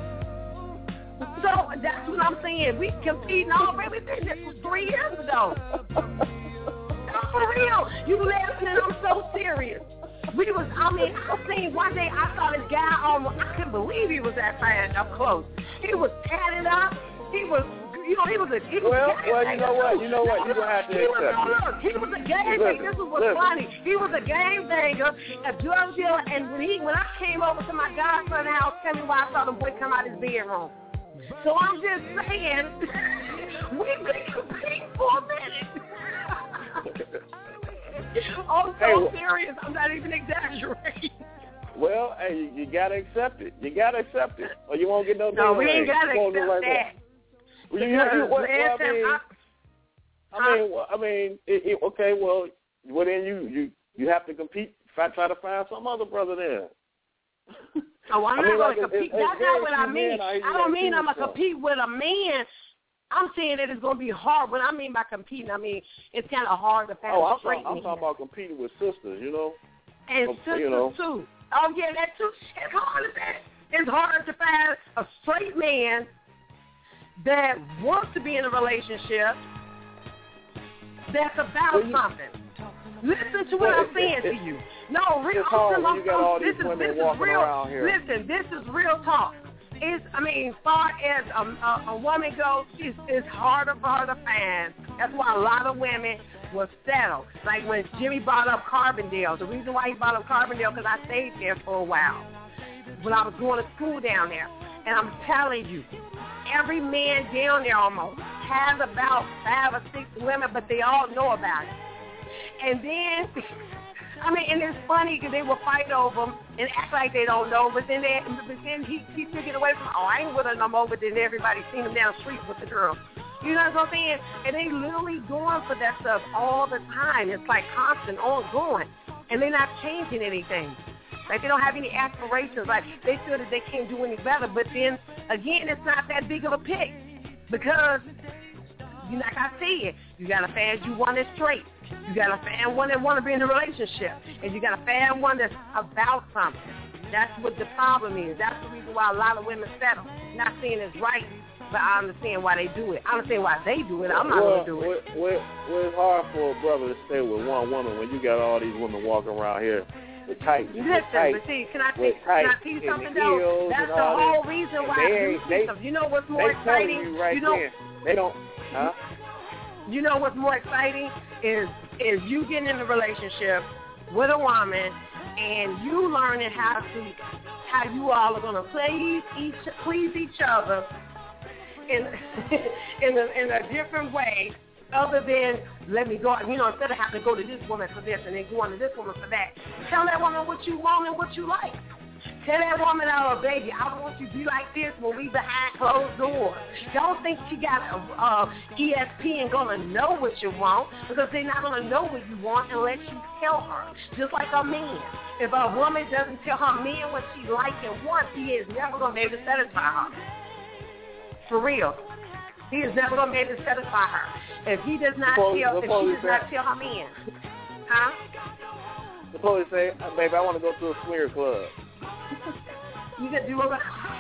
So that's what I'm saying. We competing already. We've been here for 3 years ago. For real. You laughing and I'm so serious. I seen one day I saw this guy I couldn't believe he was that fine up close. He was tatted up. He was you know what? You know what? You're going to have to accept it. He was a game banger. This is what's funny. He was a game banger, a drug dealer, and when I came over to my godson's house, tell me why I saw the boy come out of his bedroom. So I'm just saying, we've been competing for a minute. I'm so serious. I'm not even exaggerating. Well, hey, you gotta accept it. Or you won't get no. No, we ain't gotta accept that. Okay. Well, then you have to compete. Try to find some other brother then. Oh, I'm not going to compete. That's not what I mean. I don't mean I'm going to compete with a man. I'm saying that it's going to be hard. What I mean by competing, I mean it's kind of hard to find a straight man. I'm talking about competing with sisters, you know. And sisters, too. Oh, yeah, that too. It's hard to find. It's hard to find a straight man that wants to be in a relationship that's about something. Listen to what I'm saying to you. No, real talk. This is Listen, this is real talk. Far as a woman goes, it's harder for her to find. That's why a lot of women will settle. Like when Jimmy brought up Carbondale. The reason why he brought up Carbondale because I stayed there for a while when I was going to school down there. And I'm telling you, every man down there almost has about 5 or 6 women, but they all know about it. And then, and it's funny because they will fight over them and act like they don't know, but then he took it away from, I ain't with her no more, but then everybody seen him down the street with the girl. You know what I'm saying? And they literally going for that stuff all the time. It's like constant, ongoing. And they're not changing anything. Like they don't have any aspirations. Like they feel that they can't do any better. But then, again, it's not that big of a pick. Because, like I said, you got to find you one that's straight. You got to find one that want to be in a relationship. And you got to find one that's about something. That's what the problem is. That's the reason why a lot of women settle. Not saying it's right, but I understand why they do it. I understand why they do it. I'm not going to do it. Well, it's hard for a brother to stay with one woman when you got all these women walking around here with tights. But see, can I tell you something, though? That's the whole reason why you know what's more exciting? They don't, huh? You know what's more exciting is you getting in a relationship with a woman and you learning how you all are going to please each other in a different way, other than let me go, instead of having to go to this woman for this and then going to this woman for that. Tell that woman what you want and what you like. Tell that woman, baby, I want you to be like this when we behind closed doors. Don't think she got ESPN going to know what you want, because they're not going to know what you want unless you tell her. Just like a man. If a woman doesn't tell her man what she likes and wants, he is never going to be able to satisfy her. For real. He is never going to be able to satisfy her. If he does not tell her man. Huh? Suppose they say, baby, I want to go to a smear club. You can do it.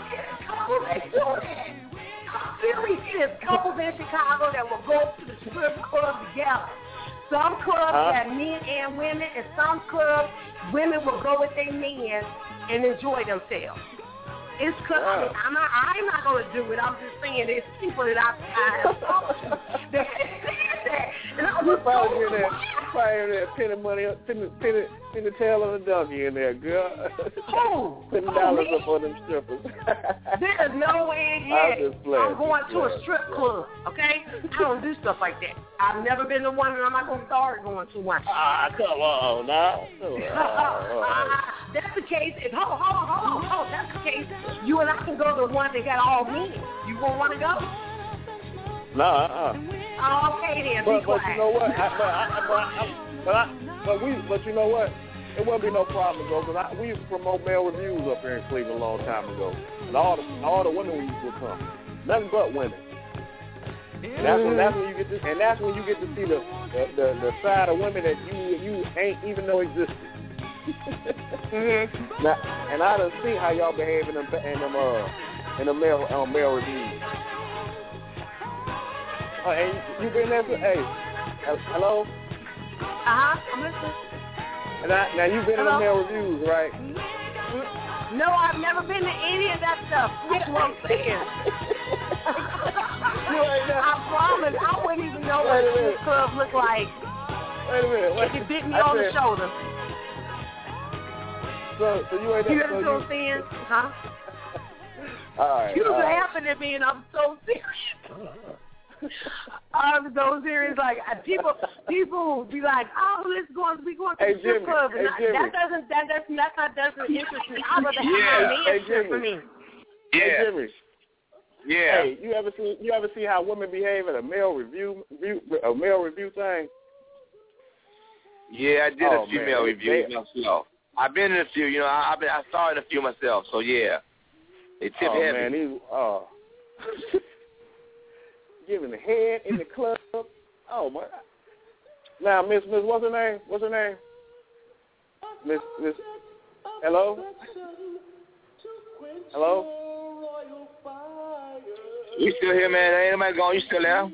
There's couples in Chicago that will go to the strip club together. Some clubs have men and women, and some clubs women will go with their men and enjoy themselves. It's because I'm not going to do it. I'm just saying there's people that I've talked to that said that. And I was probably in there pinning money up, pinning the tail on the donkey in there, girl. Putting dollars up on them strippers. There's no way I'm going to a strip club, okay? I don't do stuff like that. I've never been to one, and I'm not going to start going to one. Come on now. That's the case. Hold on. That's the case. You and I can go to the one that got all men. You won't want to go? No. Okay then. But you know what? But you know what? It wouldn't be no problem to go because we used to promote male reviews up here in Cleveland a long time ago, and all the women used to come, nothing but women. And that's when you get to, and that's when you get to see the side of women that you ain't even know existed. Now, and I done see how y'all behave in the male reviews. And you been there? Hey, hello. I'm listening. And now you've been in the male reviews, right? No, I've never been to any of that stuff. That's what I'm saying. I promise, I wouldn't even know what this club looked like. Wait a minute. If you bit me on the shoulder. So you ain't. You know what I'm saying? Huh? All right. You laughing at me, and I'm so serious. I'm so serious. Like people be like, "Oh, we going to the strip club," and that doesn't interest me. I'd rather have my man strip for me. Yeah. Hey, Jimmy. Yeah. Hey, you ever see how women behave at a male review thing? Yeah, I did a few male reviews myself. I've been in a few. You know, I started a few myself. So yeah, they tip heavy. Man, giving the head in the club. Oh my! Now, Miss, what's her name? Miss. Hello. You still here, man? Ain't nobody gone. You still there?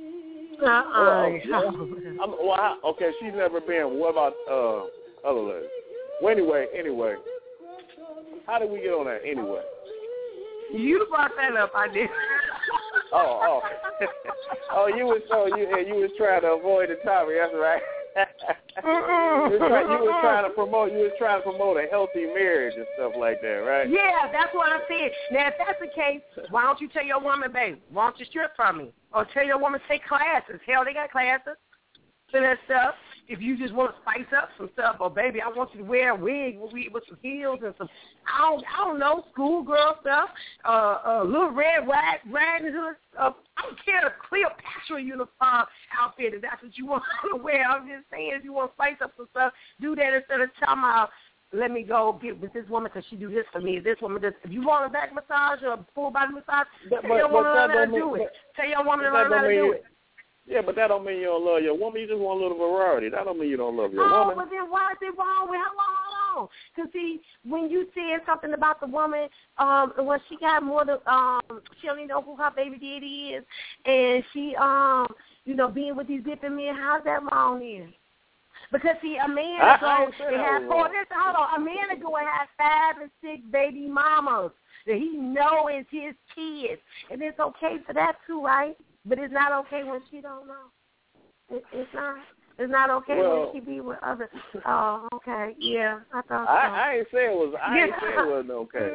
Okay, she's never been. What about other ladies? Well, anyway. How did we get on that anyway? You brought that up, I did. Oh, you was trying to avoid the topic. That's right. You was trying to promote a healthy marriage and stuff like that, right? Yeah, that's what I said. Now, if that's the case, why don't you tell your woman, babe, why don't you strip from me? Or tell your woman to take classes. Hell, they got classes for that stuff. If you just want to spice up some stuff, or baby, I want you to wear a wig with some heels and some, I don't know, schoolgirl stuff, little red riding hood. I don't care, a Cleopatra uniform outfit if that's what you want to wear. I'm just saying, if you want to spice up some stuff, do that instead of telling me, let me go get with this woman because she do this for me. This woman does. If you want a back massage or a full body massage, tell your woman to learn how to do it. Tell your woman to learn how to do it. Yeah, but that don't mean you don't love your woman. You just want a little variety. That don't mean you don't love your woman. Oh, but then why is it wrong? Hold on. Because, see, when you said something about the woman, when she got more than, she don't even know who her baby daddy is, and she, being with these different men, how's that wrong then? Because, see, a man is going to have a man is going to have 5 and 6 baby mamas that he know is his kids. And it's okay for that, too, right? But it's not okay when she don't know. It's not. It's not okay when she be with others. Oh, okay. Yeah, I thought so. I ain't say it was. I ain't say it wasn't okay.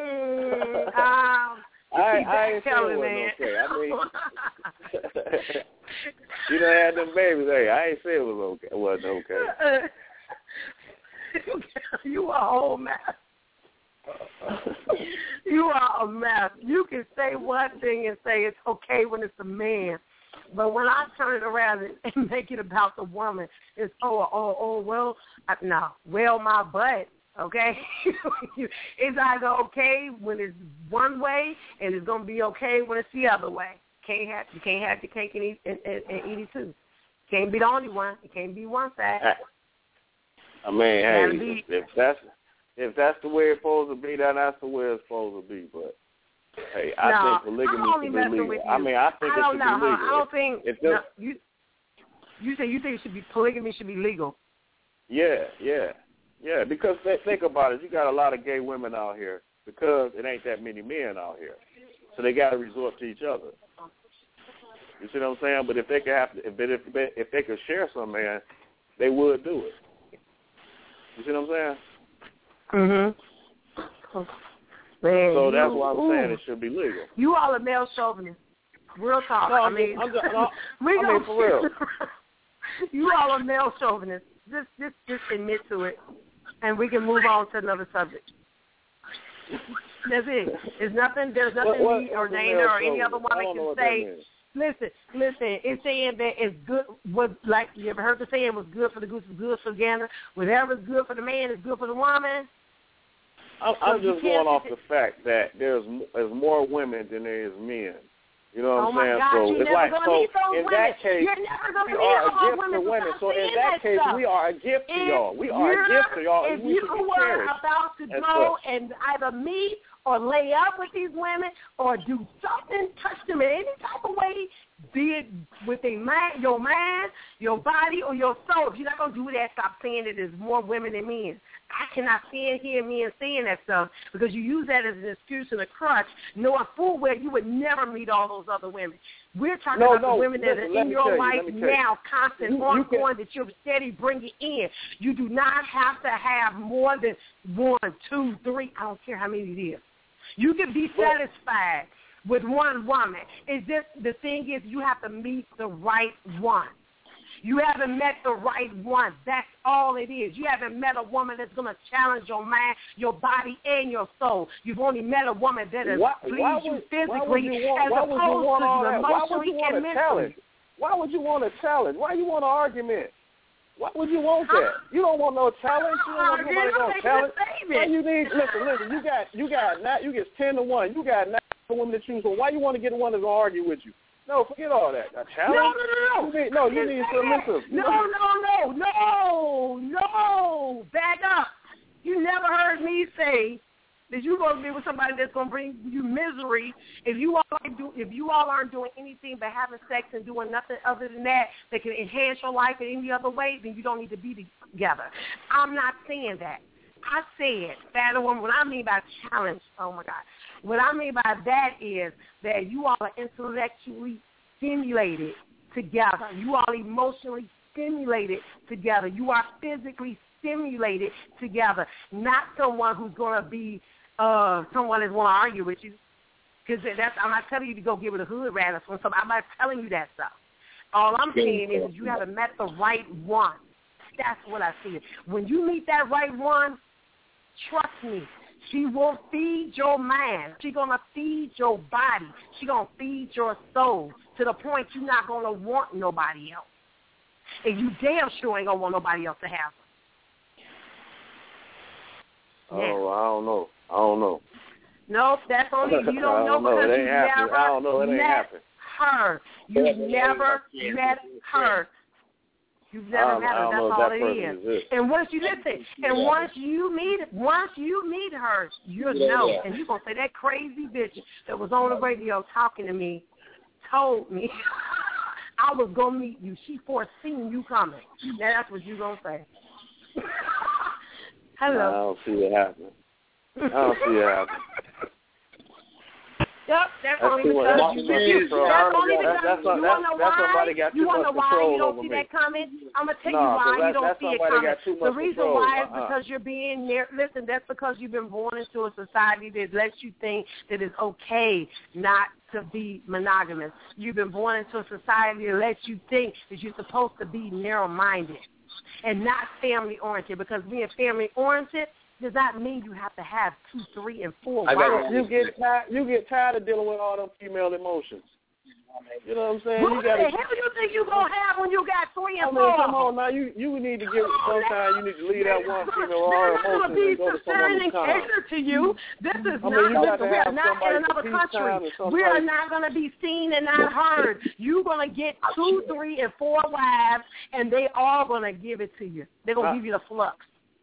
I ain't say it wasn't okay. I mean, you done had them babies. Hey, I ain't say it was okay. It wasn't okay. You are a whole mess. You are a mess. You can say one thing and say it's okay when it's a man, but when I turn it around and make it about the woman, it's well, my butt. Okay, it's either okay when it's one way, and it's gonna be okay when it's the other way. You can't have the cake and eat it too. Can't be the only one. It can't be one side. I mean, hey, if that's the way it's supposed to be, then that's the way it's supposed to be. But hey, I think polygamy should be legal. I mean, I think it should be legal. I don't think you say you think polygamy should be legal. Yeah. Because think about it. You got a lot of gay women out here because it ain't that many men out here. So they got to resort to each other. You see what I'm saying? But if they could if they could share some man, they would do it. You see what I'm saying? Man, so that's why I'm saying it should be legal. You all are male chauvinists. Real talk. No, I mean, for real. You all are male chauvinists. Just admit to it, and we can move on to another subject. That's it. There's nothing me or Dana or any other woman can say. Listen. It's saying that it's good. What, like, you ever heard the saying, "What's good for the goose is good for the gander." Whatever's good for the man is good for the woman. I'm just going off the fact that there's more women than there is men. You know what I'm saying? God, so it's like, so in that case, we are a gift to women. So in that case, we are a gift to y'all. We are a gift to y'all. If you were about to go and either meet or lay up with these women or do something, touch them in any type of way, be it with your mind, your body, or your soul. If you're not going to do that, stop saying that there's more women than men. I cannot stand here men saying that stuff because you use that as an excuse and a crutch, knowing full well you would never meet all those other women. We're talking about the women that are in your life now, constant, ongoing, that you're steady bringing in. You do not have to have more than 1, 2, 3. I don't care how many it is. You can be satisfied with one woman. It's just the thing is you have to meet the right one. You haven't met the right one. That's all it is. You haven't met a woman that's going to challenge your mind, your body, and your soul. You've only met a woman that has pleased you physically as opposed to emotionally and mentally. Why would you want a challenge? Why you want an argument? Why would you want that? You don't want no challenge. You don't want nobody no challenge. Why you need? Listen. You get 10 to 1. You got 9 women to choose from. Why you want to get one that's gonna argue with you? No, forget all that. A challenge? No. You need submissive. No. Back up. You never heard me say that you're going to be with somebody that's going to bring you misery. If you all aren't doing anything but having sex and doing nothing other than that can enhance your life in any other way, then you don't need to be together. I'm not saying that. I said that what I mean by challenge, oh my God, what I mean by that is that you all are intellectually stimulated together. You are emotionally stimulated together. You are physically stimulated together, not someone who's going to be someone that's going to argue with you. Because I'm not telling you to go get with a hood rat or something. I'm not telling you that stuff. All I'm saying is you haven't met the right one. That's what I see. When you meet that right one, trust me, she will feed your mind. She's going to feed your body. She's going to feed your soul to the point you're not going to want nobody else. And you damn sure ain't going to want nobody else to have her. Oh, I don't know. Nope, that's only you don't know because you never met her. You've never met her. You've never met her. That's all it is. And once you meet her, you'll know. And you're gonna say that crazy bitch that was on the radio talking to me told me I was gonna meet you. She foreseen you coming. Now that's what you're gonna say. Hello. I don't see it happening. Yep, that's only because you want to know why you don't see that coming? I'm going to tell you why you don't see it coming. The reason why is because you're being near. Listen, that's because you've been born into a society that lets you think that it's okay not to be monogamous. You've been born into a society that lets you think that you're supposed to be narrow-minded and not family-oriented, because being family-oriented does not mean you have to have 2, 3, and 4 wives. You get tired of dealing with all them female emotions. You know what I'm saying? What the hell do you think you're going to have when you got 3 and 4? Come on now, you need to give sometimes you need to leave that one female all her emotions and go to someone who's calm. Cater to you. This is we are not in another country. We are not going to be seen and not heard. You're going to get 2, 3, and 4 wives, and they all going to give it to you. They're going to give you the flux.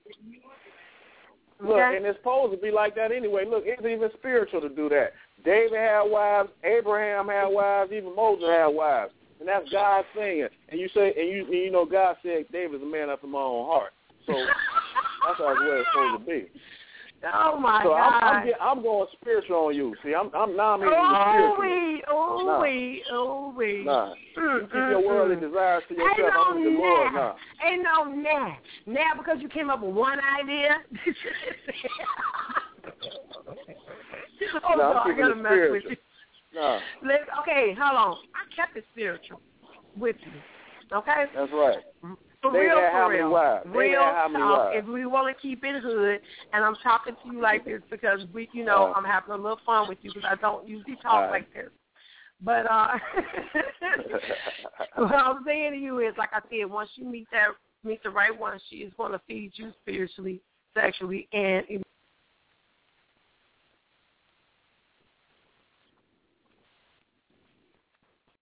Look, and it's supposed to be like that anyway. Look, it's even spiritual to do that. David had wives, Abraham had wives, even Moses had wives, and that's God's saying. And you know, God said David's a man after my own heart. So that's how it's supposed to be. Oh my so God! I'm going spiritual on you. See, I'm spiritual. Nah. You keep your worldly desires to yourself. I'm the Lord. Nah. Ain't no nah. Now because you came up with one idea. No, I gotta mess with you. No. Okay, hold on. I kept it spiritual with you. Okay. That's right. For they real, had how for many real. wives? Real talk. Wives? If we want to keep it hood, and I'm talking to you like this because I'm having a little fun with you because I don't usually talk like this. But what I'm saying to you is, like I said, once you meet the right one, she is going to feed you spiritually, sexually, and